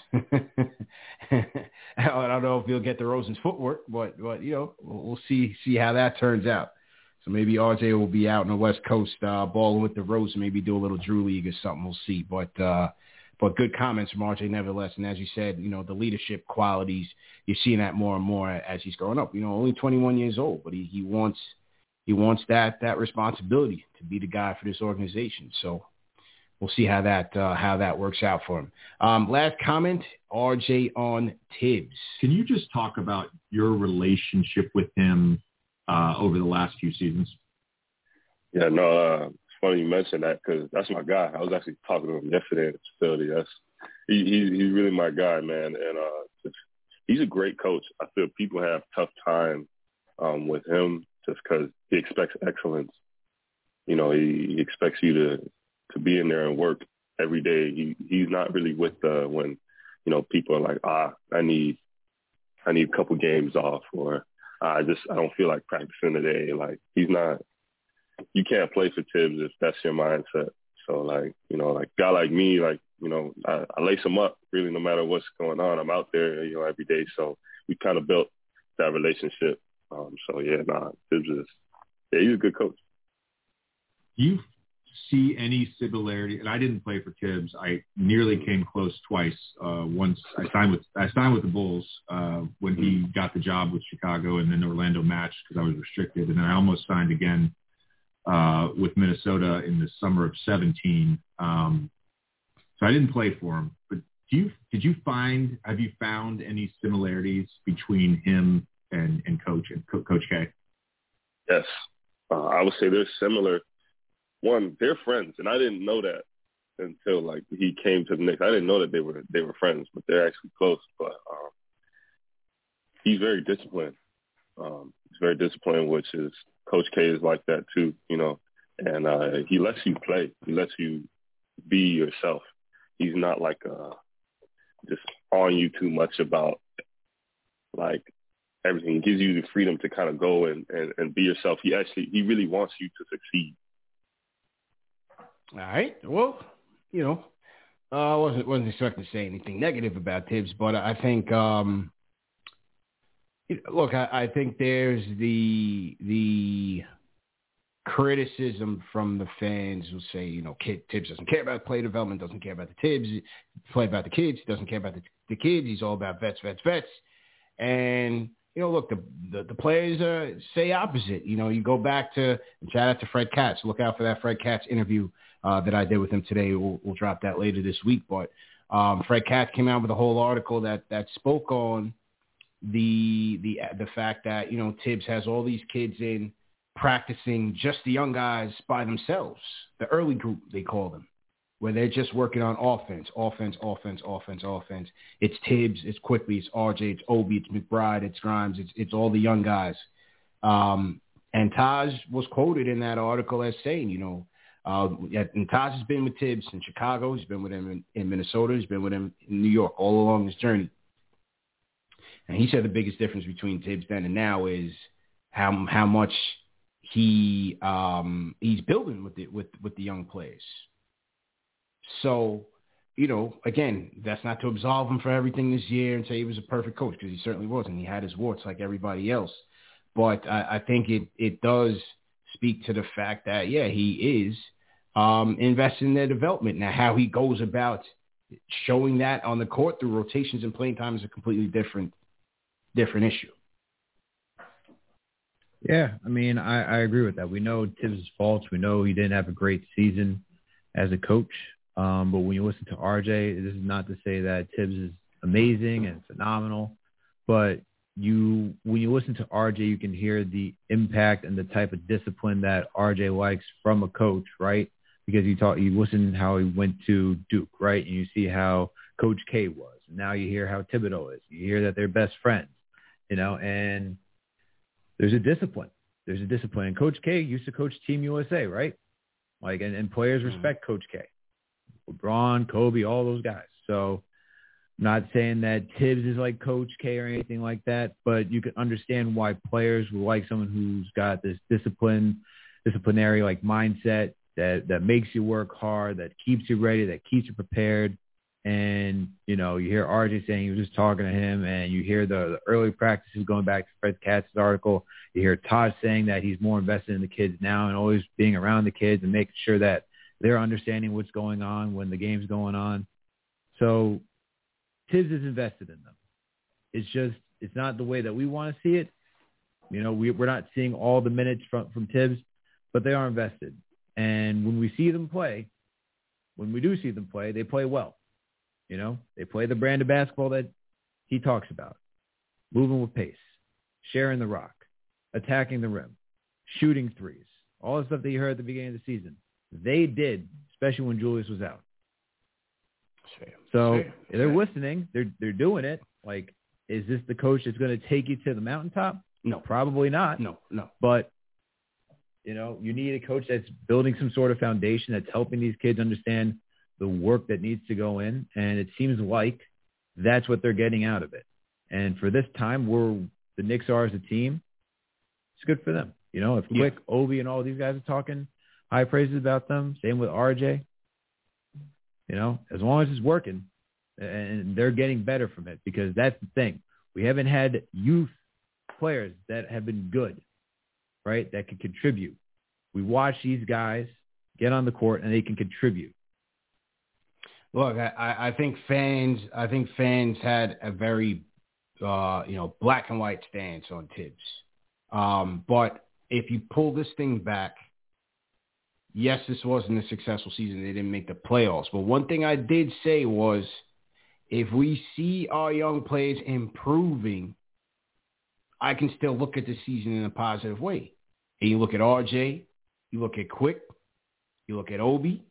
I don't know if he'll get DeRozan's footwork, but but you know we'll, we'll see see how that turns out. So maybe R J will be out on the West Coast uh, balling with DeRozan. Maybe do a little Drew League or something. We'll see. But uh, but good comments from R J nevertheless. And as you said, you know the leadership qualities. You're seeing that more and more as he's growing up. You know, only twenty-one years old, but he, he wants he wants that that responsibility to be the guy for this organization. So we'll see how that uh, how that works out for him. Um, last comment, R J on Tibbs. Can you just talk about your relationship with him uh, over the last few seasons? Yeah, no, uh, it's funny you mentioned that because that's my guy. I was actually talking to him yesterday at the facility. That's he, he he's really my guy, man, and uh, just, he's a great coach. I feel people have tough time um, with him just because he expects excellence. You know, he, he expects you to to be in there and work every day. He he's not really with the when you know people are like, ah, I need I need a couple games off, or I just I don't feel like practicing today. Like he's not. You can't play for Tibbs if that's your mindset. So like you know, like a guy like me, like you know, I, I lace him up really no matter what's going on. I'm out there, you know, every day. So we kind of built that relationship. Um, so yeah, nah, Tibbs is yeah, he's a good coach. Do you see any similarity? And I didn't play for Tibbs. I nearly came close twice. Uh, once I signed with I signed with the Bulls uh, when he got the job with Chicago, and then Orlando matched because I was restricted, and then I almost signed again uh, with Minnesota in the summer of seventeen. Um, so I didn't play for him. But do you did you find have you found any similarities between him and and Coach and Co- Coach K? Yes, uh, I would say they're similar. One, they're friends, and I didn't know that until like he came to the Knicks. I didn't know that they were they were friends, but they're actually close. But um, he's very disciplined. Um, he's very disciplined, which is Coach K is like that too, you know. And uh, he lets you play. He lets you be yourself. He's not like uh, just on you too much about like everything. He gives you the freedom to kind of go and, and, and be yourself. He actually he really wants you to succeed. All right. Well, you know, uh, I wasn't wasn't expecting to say anything negative about Tibbs, but I think, um, look, I, I think there's the the criticism from the fans who say, you know, kid, Tibbs doesn't care about play development, doesn't care about the Tibbs, play about the kids, doesn't care about the, the kids. He's all about vets, vets, vets. And you know, look, the the, the players uh, say opposite. You know, you go back to and shout out to Fred Katz. Look out for that Fred Katz interview Uh, that I did with him today. We'll, we'll drop that later this week. But um, Fred Katz came out with a whole article that that spoke on the the the fact that, you know, Tibbs has all these kids in practicing just the young guys by themselves, the early group they call them, where they're just working on offense, offense, offense, offense, offense. It's Tibbs, it's Quickly, it's R J, it's Obi, it's McBride, it's Grimes, it's it's all the young guys. Um, and Taj was quoted in that article as saying, you know, Uh, and Taj has been with Tibbs in Chicago. He's been with him in, in Minnesota. He's been with him in New York all along this journey. And he said the biggest difference between Tibbs then and now is how how much he um, he's building with the with with the young players. So, you know, again, that's not to absolve him for everything this year and say he was a perfect coach, because he certainly wasn't. He had his warts like everybody else. But I, I think it it does speak to the fact that, yeah, he is um, investing in their development. Now, how he goes about showing that on the court through rotations and playing time is a completely different different issue. Yeah, I mean, I, I agree with that. We know Tibbs' faults. We know he didn't have a great season as a coach. Um, but when you listen to R J, this is not to say that Tibbs is amazing and phenomenal, but you when you listen to R J, you can hear the impact and the type of discipline that R J likes from a coach, right? Because you talk, you listen how he went to Duke, right? And you see how Coach K was. Now you hear how Thibodeau is. You hear that they're best friends, you know, and there's a discipline. There's a discipline. And Coach K used to coach Team U S A, right? Like, and, and players respect Coach K. LeBron, Kobe, all those guys. So not saying that Tibbs is like Coach K or anything like that, but you can understand why players will like someone who's got this discipline, disciplinary like mindset that, that makes you work hard, that keeps you ready, that keeps you prepared. And, you know, you hear R J saying he was just talking to him, and you hear the, the early practices going back to Fred Katz's article. You hear Todd saying that he's more invested in the kids now and always being around the kids and making sure that they're understanding what's going on when the game's going on. So Tibbs is invested in them. It's just, it's not the way that we want to see it. You know, we, we're not seeing all the minutes from, from Tibbs, but they are invested. And when we see them play, when we do see them play, they play well. You know, they play the brand of basketball that he talks about. Moving with pace, sharing the rock, attacking the rim, shooting threes, all the stuff that you heard at the beginning of the season. They did, especially when Julius was out. fair. So That's fair. they're Fair. listening. They're they're doing it. Like, is this the coach that's going to take you to the mountaintop? No. Probably not. No, no. But, you know, you need a coach that's building some sort of foundation, that's helping these kids understand the work that needs to go in. And it seems like that's what they're getting out of it. And for this time, where the Knicks are as a team, it's good for them. You know, if Quick, yeah. Obi, and all these guys are talking high praises about them, same with R J, you know, as long as it's working, and they're getting better from it, because that's the thing. We haven't had youth players that have been good, right, that can contribute. We watch these guys get on the court, and they can contribute. Look, I, I think fans I think fans had a very, uh, you know, black and white stance on Tibbs. Um, but if you pull this thing back, yes, this wasn't a successful season. They didn't make the playoffs. But one thing I did say was, if we see our young players improving, I can still look at the season in a positive way. And you look at R J, you look at Quick, you look at Obi.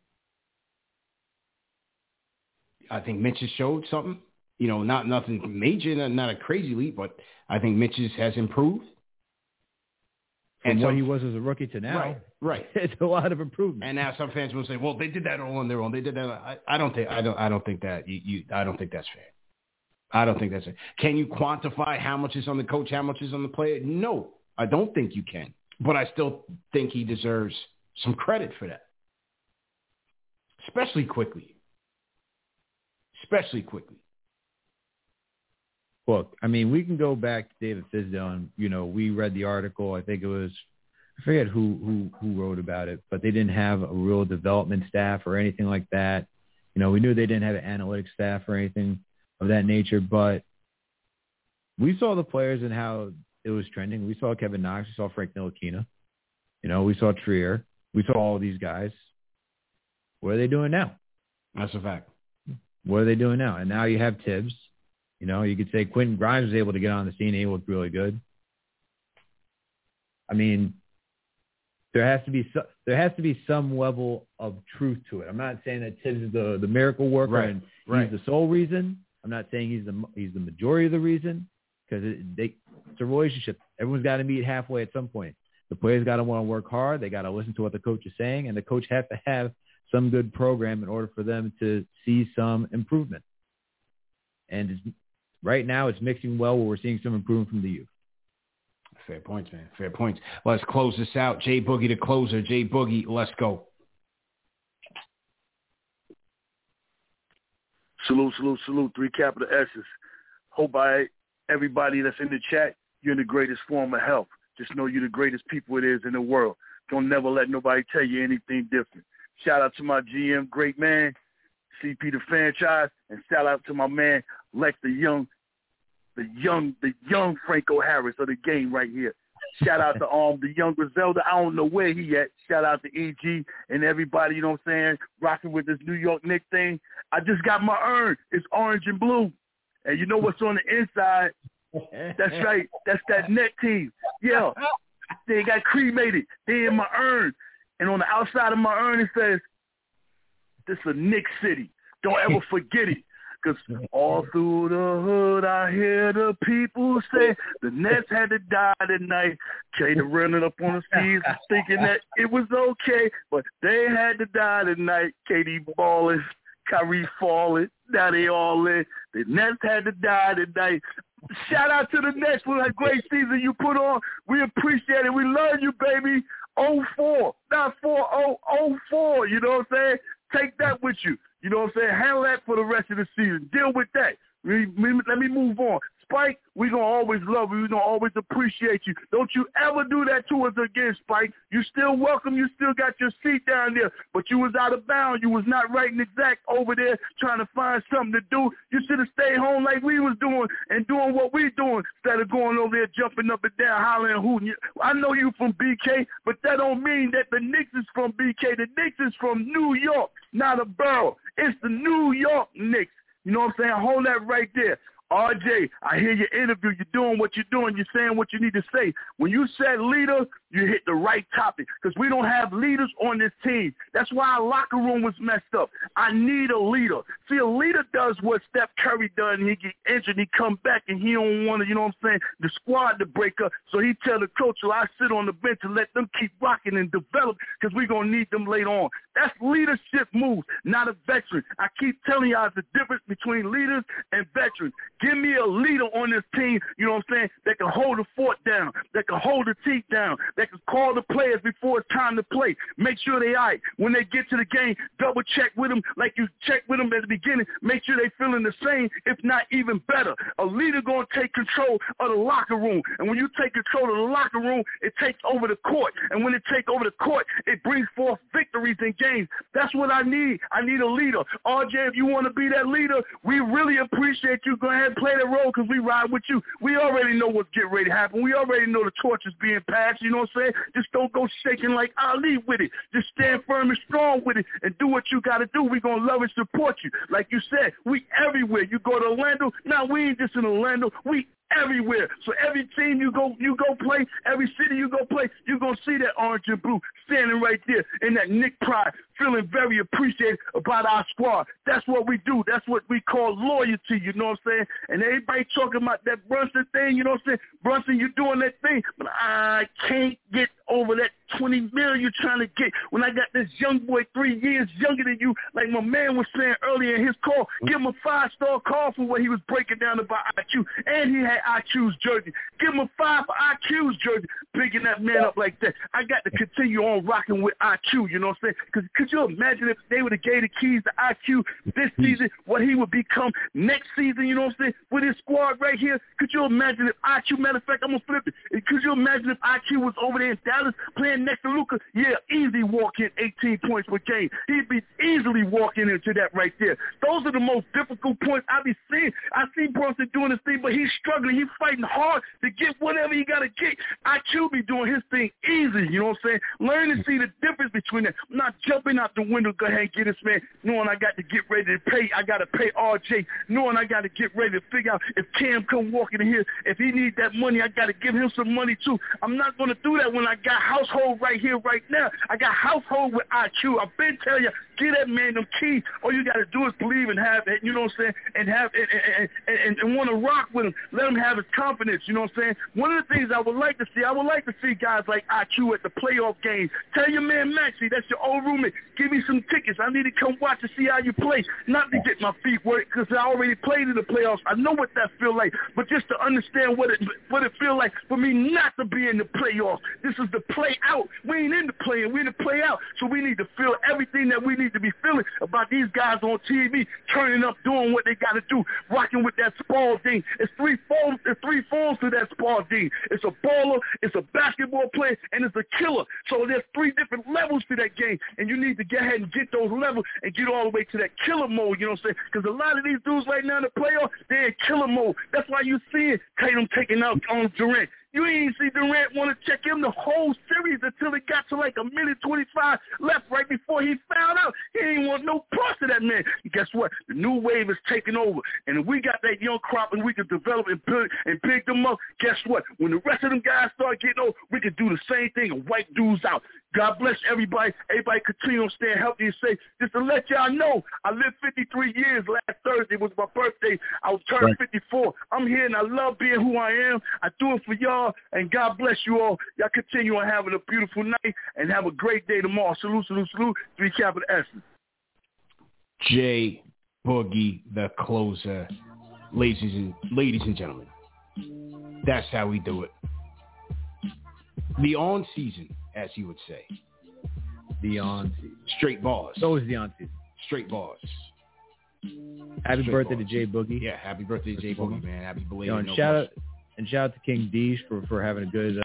I think Mitch has showed something. You know, not nothing major, not, not a crazy leap, but I think Mitch has improved. From and what some, he was as a rookie to now. Right, right. It's a lot of improvement. And now some fans will say, well, they did that all on their own. They did that. I, I don't think, I don't, I don't think that you, you, I don't think that's fair. I don't think that's fair. Can you quantify how much is on the coach, how much is on the player? No, I don't think you can. But I still think he deserves some credit for that. Especially quickly. Especially quickly. Look, I mean, we can go back to David Fizdale, and, you know, we read the article. I think it was, I forget who, who, who wrote about it, but they didn't have a real development staff or anything like that. You know, we knew they didn't have an analytics staff or anything of that nature, but we saw the players and how it was trending. We saw Kevin Knox. We saw Frank Ntilikina. You know, we saw Trier. We saw all these guys. What are they doing now? That's a fact. What are they doing now? And now you have Tibbs. You know, you could say Quentin Grimes was able to get on the scene. He looked really good. I mean, there has to be some, there has to be some level of truth to it. I'm not saying that Tibbs is the, the miracle worker right, and right. he's the sole reason. I'm not saying he's the he's the majority of the reason, because it, they, it's a relationship. Everyone's got to meet halfway at some point. The players got to want to work hard. They got to listen to what the coach is saying, and the coach has to have some good program in order for them to see some improvement. And it's, right now, it's mixing well where we're seeing some improvement from the youth. Fair points, man. Fair points. Let's close this out. Jay Boogie, the closer. Jay Boogie, let's go. Salute, salute, salute. Three capital S's. Hope by everybody that's in the chat, you're in the greatest form of health. Just know you're the greatest people it is in the world. Don't never let nobody tell you anything different. Shout out to my G M, great man, C P the franchise, and shout out to my man, Lex the young, the young, the young Franco Harris of the game right here. Shout out to um the young Griselda. I don't know where he at. Shout out to E G and everybody, you know what I'm saying, rocking with this New York Knicks thing. I just got my urn. It's orange and blue. And you know what's on the inside? That's right. That's that Knicks team. Yeah. They got cremated. They in my urn. And on the outside of my urn, it says, this is a Knicks city. Don't ever forget it. Because all through the hood, I hear the people say the Nets had to die tonight. K to running up on the seas thinking that it was okay, but they had to die tonight. K D balling, Kyrie falling, now they all in. The Nets had to die tonight. Shout out to the Nets for that great season you put on. We appreciate it. We love you, baby. oh four, not four oh, oh four, you know what I'm saying? Take that with you. You know what I'm saying? Handle that for the rest of the season. Deal with that. We, we, let me move on. Spike, we're going to always love you. We're going to always appreciate you. Don't you ever do that to us again, Spike. You still welcome. You still got your seat down there, but you was out of bounds. You was not right and exact over there trying to find something to do. You should have stayed home like we was doing and doing what we doing instead of going over there jumping up and down, hollering and hooting. I know you from B K, but that don't mean that the Knicks is from B K. The Knicks is from New York, not a borough. It's the New York Knicks. You know what I'm saying? Hold that right there. R J, I hear your interview. You're doing what you're doing. You're saying what you need to say. When you said leader, you hit the right topic because we don't have leaders on this team. That's why our locker room was messed up. I need a leader. See, a leader does what Steph Curry does, and he get injured, he come back, and he don't want to, you know what I'm saying, the squad to break up. So he tell the coach, well, I sit on the bench and let them keep rocking and develop because we're going to need them later on. That's leadership moves, not a veteran. I keep telling y'all the difference between leaders and veterans. Give me a leader on this team, you know what I'm saying, that can hold the fort down, that can hold the teeth down, that can call the players before it's time to play. Make sure they all right. When they get to the game, double check with them like you check with them at the beginning. Make sure they feeling the same, if not even better. A leader going to take control of the locker room. And when you take control of the locker room, it takes over the court. And when it takes over the court, it brings forth victories in games. That's what I need. I need a leader. R J, if you want to be that leader, we really appreciate you. Go ahead and play that role because we ride with you. We already know what's getting ready to happen. We already know the torch is being passed. You know what I'm saying? Just don't go shaking like Ali with it. Just stand firm and strong with it and do what you got to do. We're going to love and support you. Like you said, we everywhere. You go to Orlando. Now, we ain't just in Orlando. We everywhere. So every team you go you go play, every city you go play, you're going to see that orange and blue standing right there in that Knick pride, feeling very appreciated about our squad. That's what we do. That's what we call loyalty, you know what I'm saying? And everybody talking about that Brunson thing, you know what I'm saying? Brunson, you're doing that thing, but I can't get over that twenty mil you're trying to get when I got this young boy three years younger than you, like my man was saying earlier in his call. Give him a five-star call for what he was breaking down about I Q, and he had I Q's jersey. Give him a five for I Q's jersey, picking that man up like that. I got to continue on rocking with I Q, you know what I'm saying? Because could you imagine if they would have gave the keys to I Q this season, what he would become next season, you know what I'm saying, with his squad right here? Could you imagine if I Q, matter of fact, I'm going to flip it. Could you imagine if I Q was over there in Dallas playing next to Luka? Yeah, easy walk-in eighteen points per game. He'd be easily walking into that right there. Those are the most difficult points I be seeing. I see Brunson doing this thing, but he's struggling. He's fighting hard to get whatever he got to get. I Q be doing his thing easy, you know what I'm saying? Learn to see the difference between that. I'm not jumping out the window, go ahead and get this man, knowing I got to get ready to pay. I got to pay R J, knowing I got to get ready to figure out if Cam come walking in here, if he needs that money, I got to give him some money too. I'm not going to do that when I got household right here, right now. I got household with I Q. I've been telling you, get that man them keys. All you got to do is believe and have it, you know what I'm saying, and have and, and, and, and, and want to rock with him. Let him have his confidence, you know what I'm saying. One of the things I would like to see, I would like to see guys like I Q at the playoff games. Tell your man Maxie, that's your old roommate, give me some tickets. I need to come watch and see how you play. Not to get my feet wet because I already played in the playoffs. I know what that feel like, but just to understand what it what it feel like for me not to be in the playoffs. This is the play out. We ain't in the play in, we in the play out. So we need to feel everything that we need to be feeling about these guys on T V, turning up, doing what they got to do, rocking with that Spalding. It's three forms. It's three forms to that Spalding. It's a baller, it's a basketball player, and it's a killer. So there's three different levels to that game, and you need to get ahead and get those levels and get all the way to that killer mode. You know what I'm saying? Because a lot of these dudes right now in the playoffs, they're in killer mode. That's why you see Tatum taking out on Durant. You ain't see Durant want to check him the whole series until it got to like a minute twenty-five left right before he found out. He ain't want no parts of that man. And guess what? The new wave is taking over. And if we got that young crop and we can develop and pick, and pick them up, guess what? When the rest of them guys start getting old, we can do the same thing and wipe dudes out. God bless everybody. Everybody continue on staying healthy and safe. Just to let y'all know, I lived fifty-three years last Thursday. It was my birthday. I was turned fifty-four. I'm here and I love being who I am. I do it for y'all, and God bless you all. Y'all continue on having a beautiful night and have a great day tomorrow. Salute, salute, salute. Three capital S's. J Boogie, the closer. Ladies and, ladies and gentlemen, that's how we do it. The on season, as you would say. The on season. Straight bars. So is the on season. Straight bars. Happy Straight birthday bars. to Jay Boogie. Yeah, happy birthday to Jay Boogie, man. Happy belated. Yo, and no shout bullshit. out and shout out to King Deej for, for having a good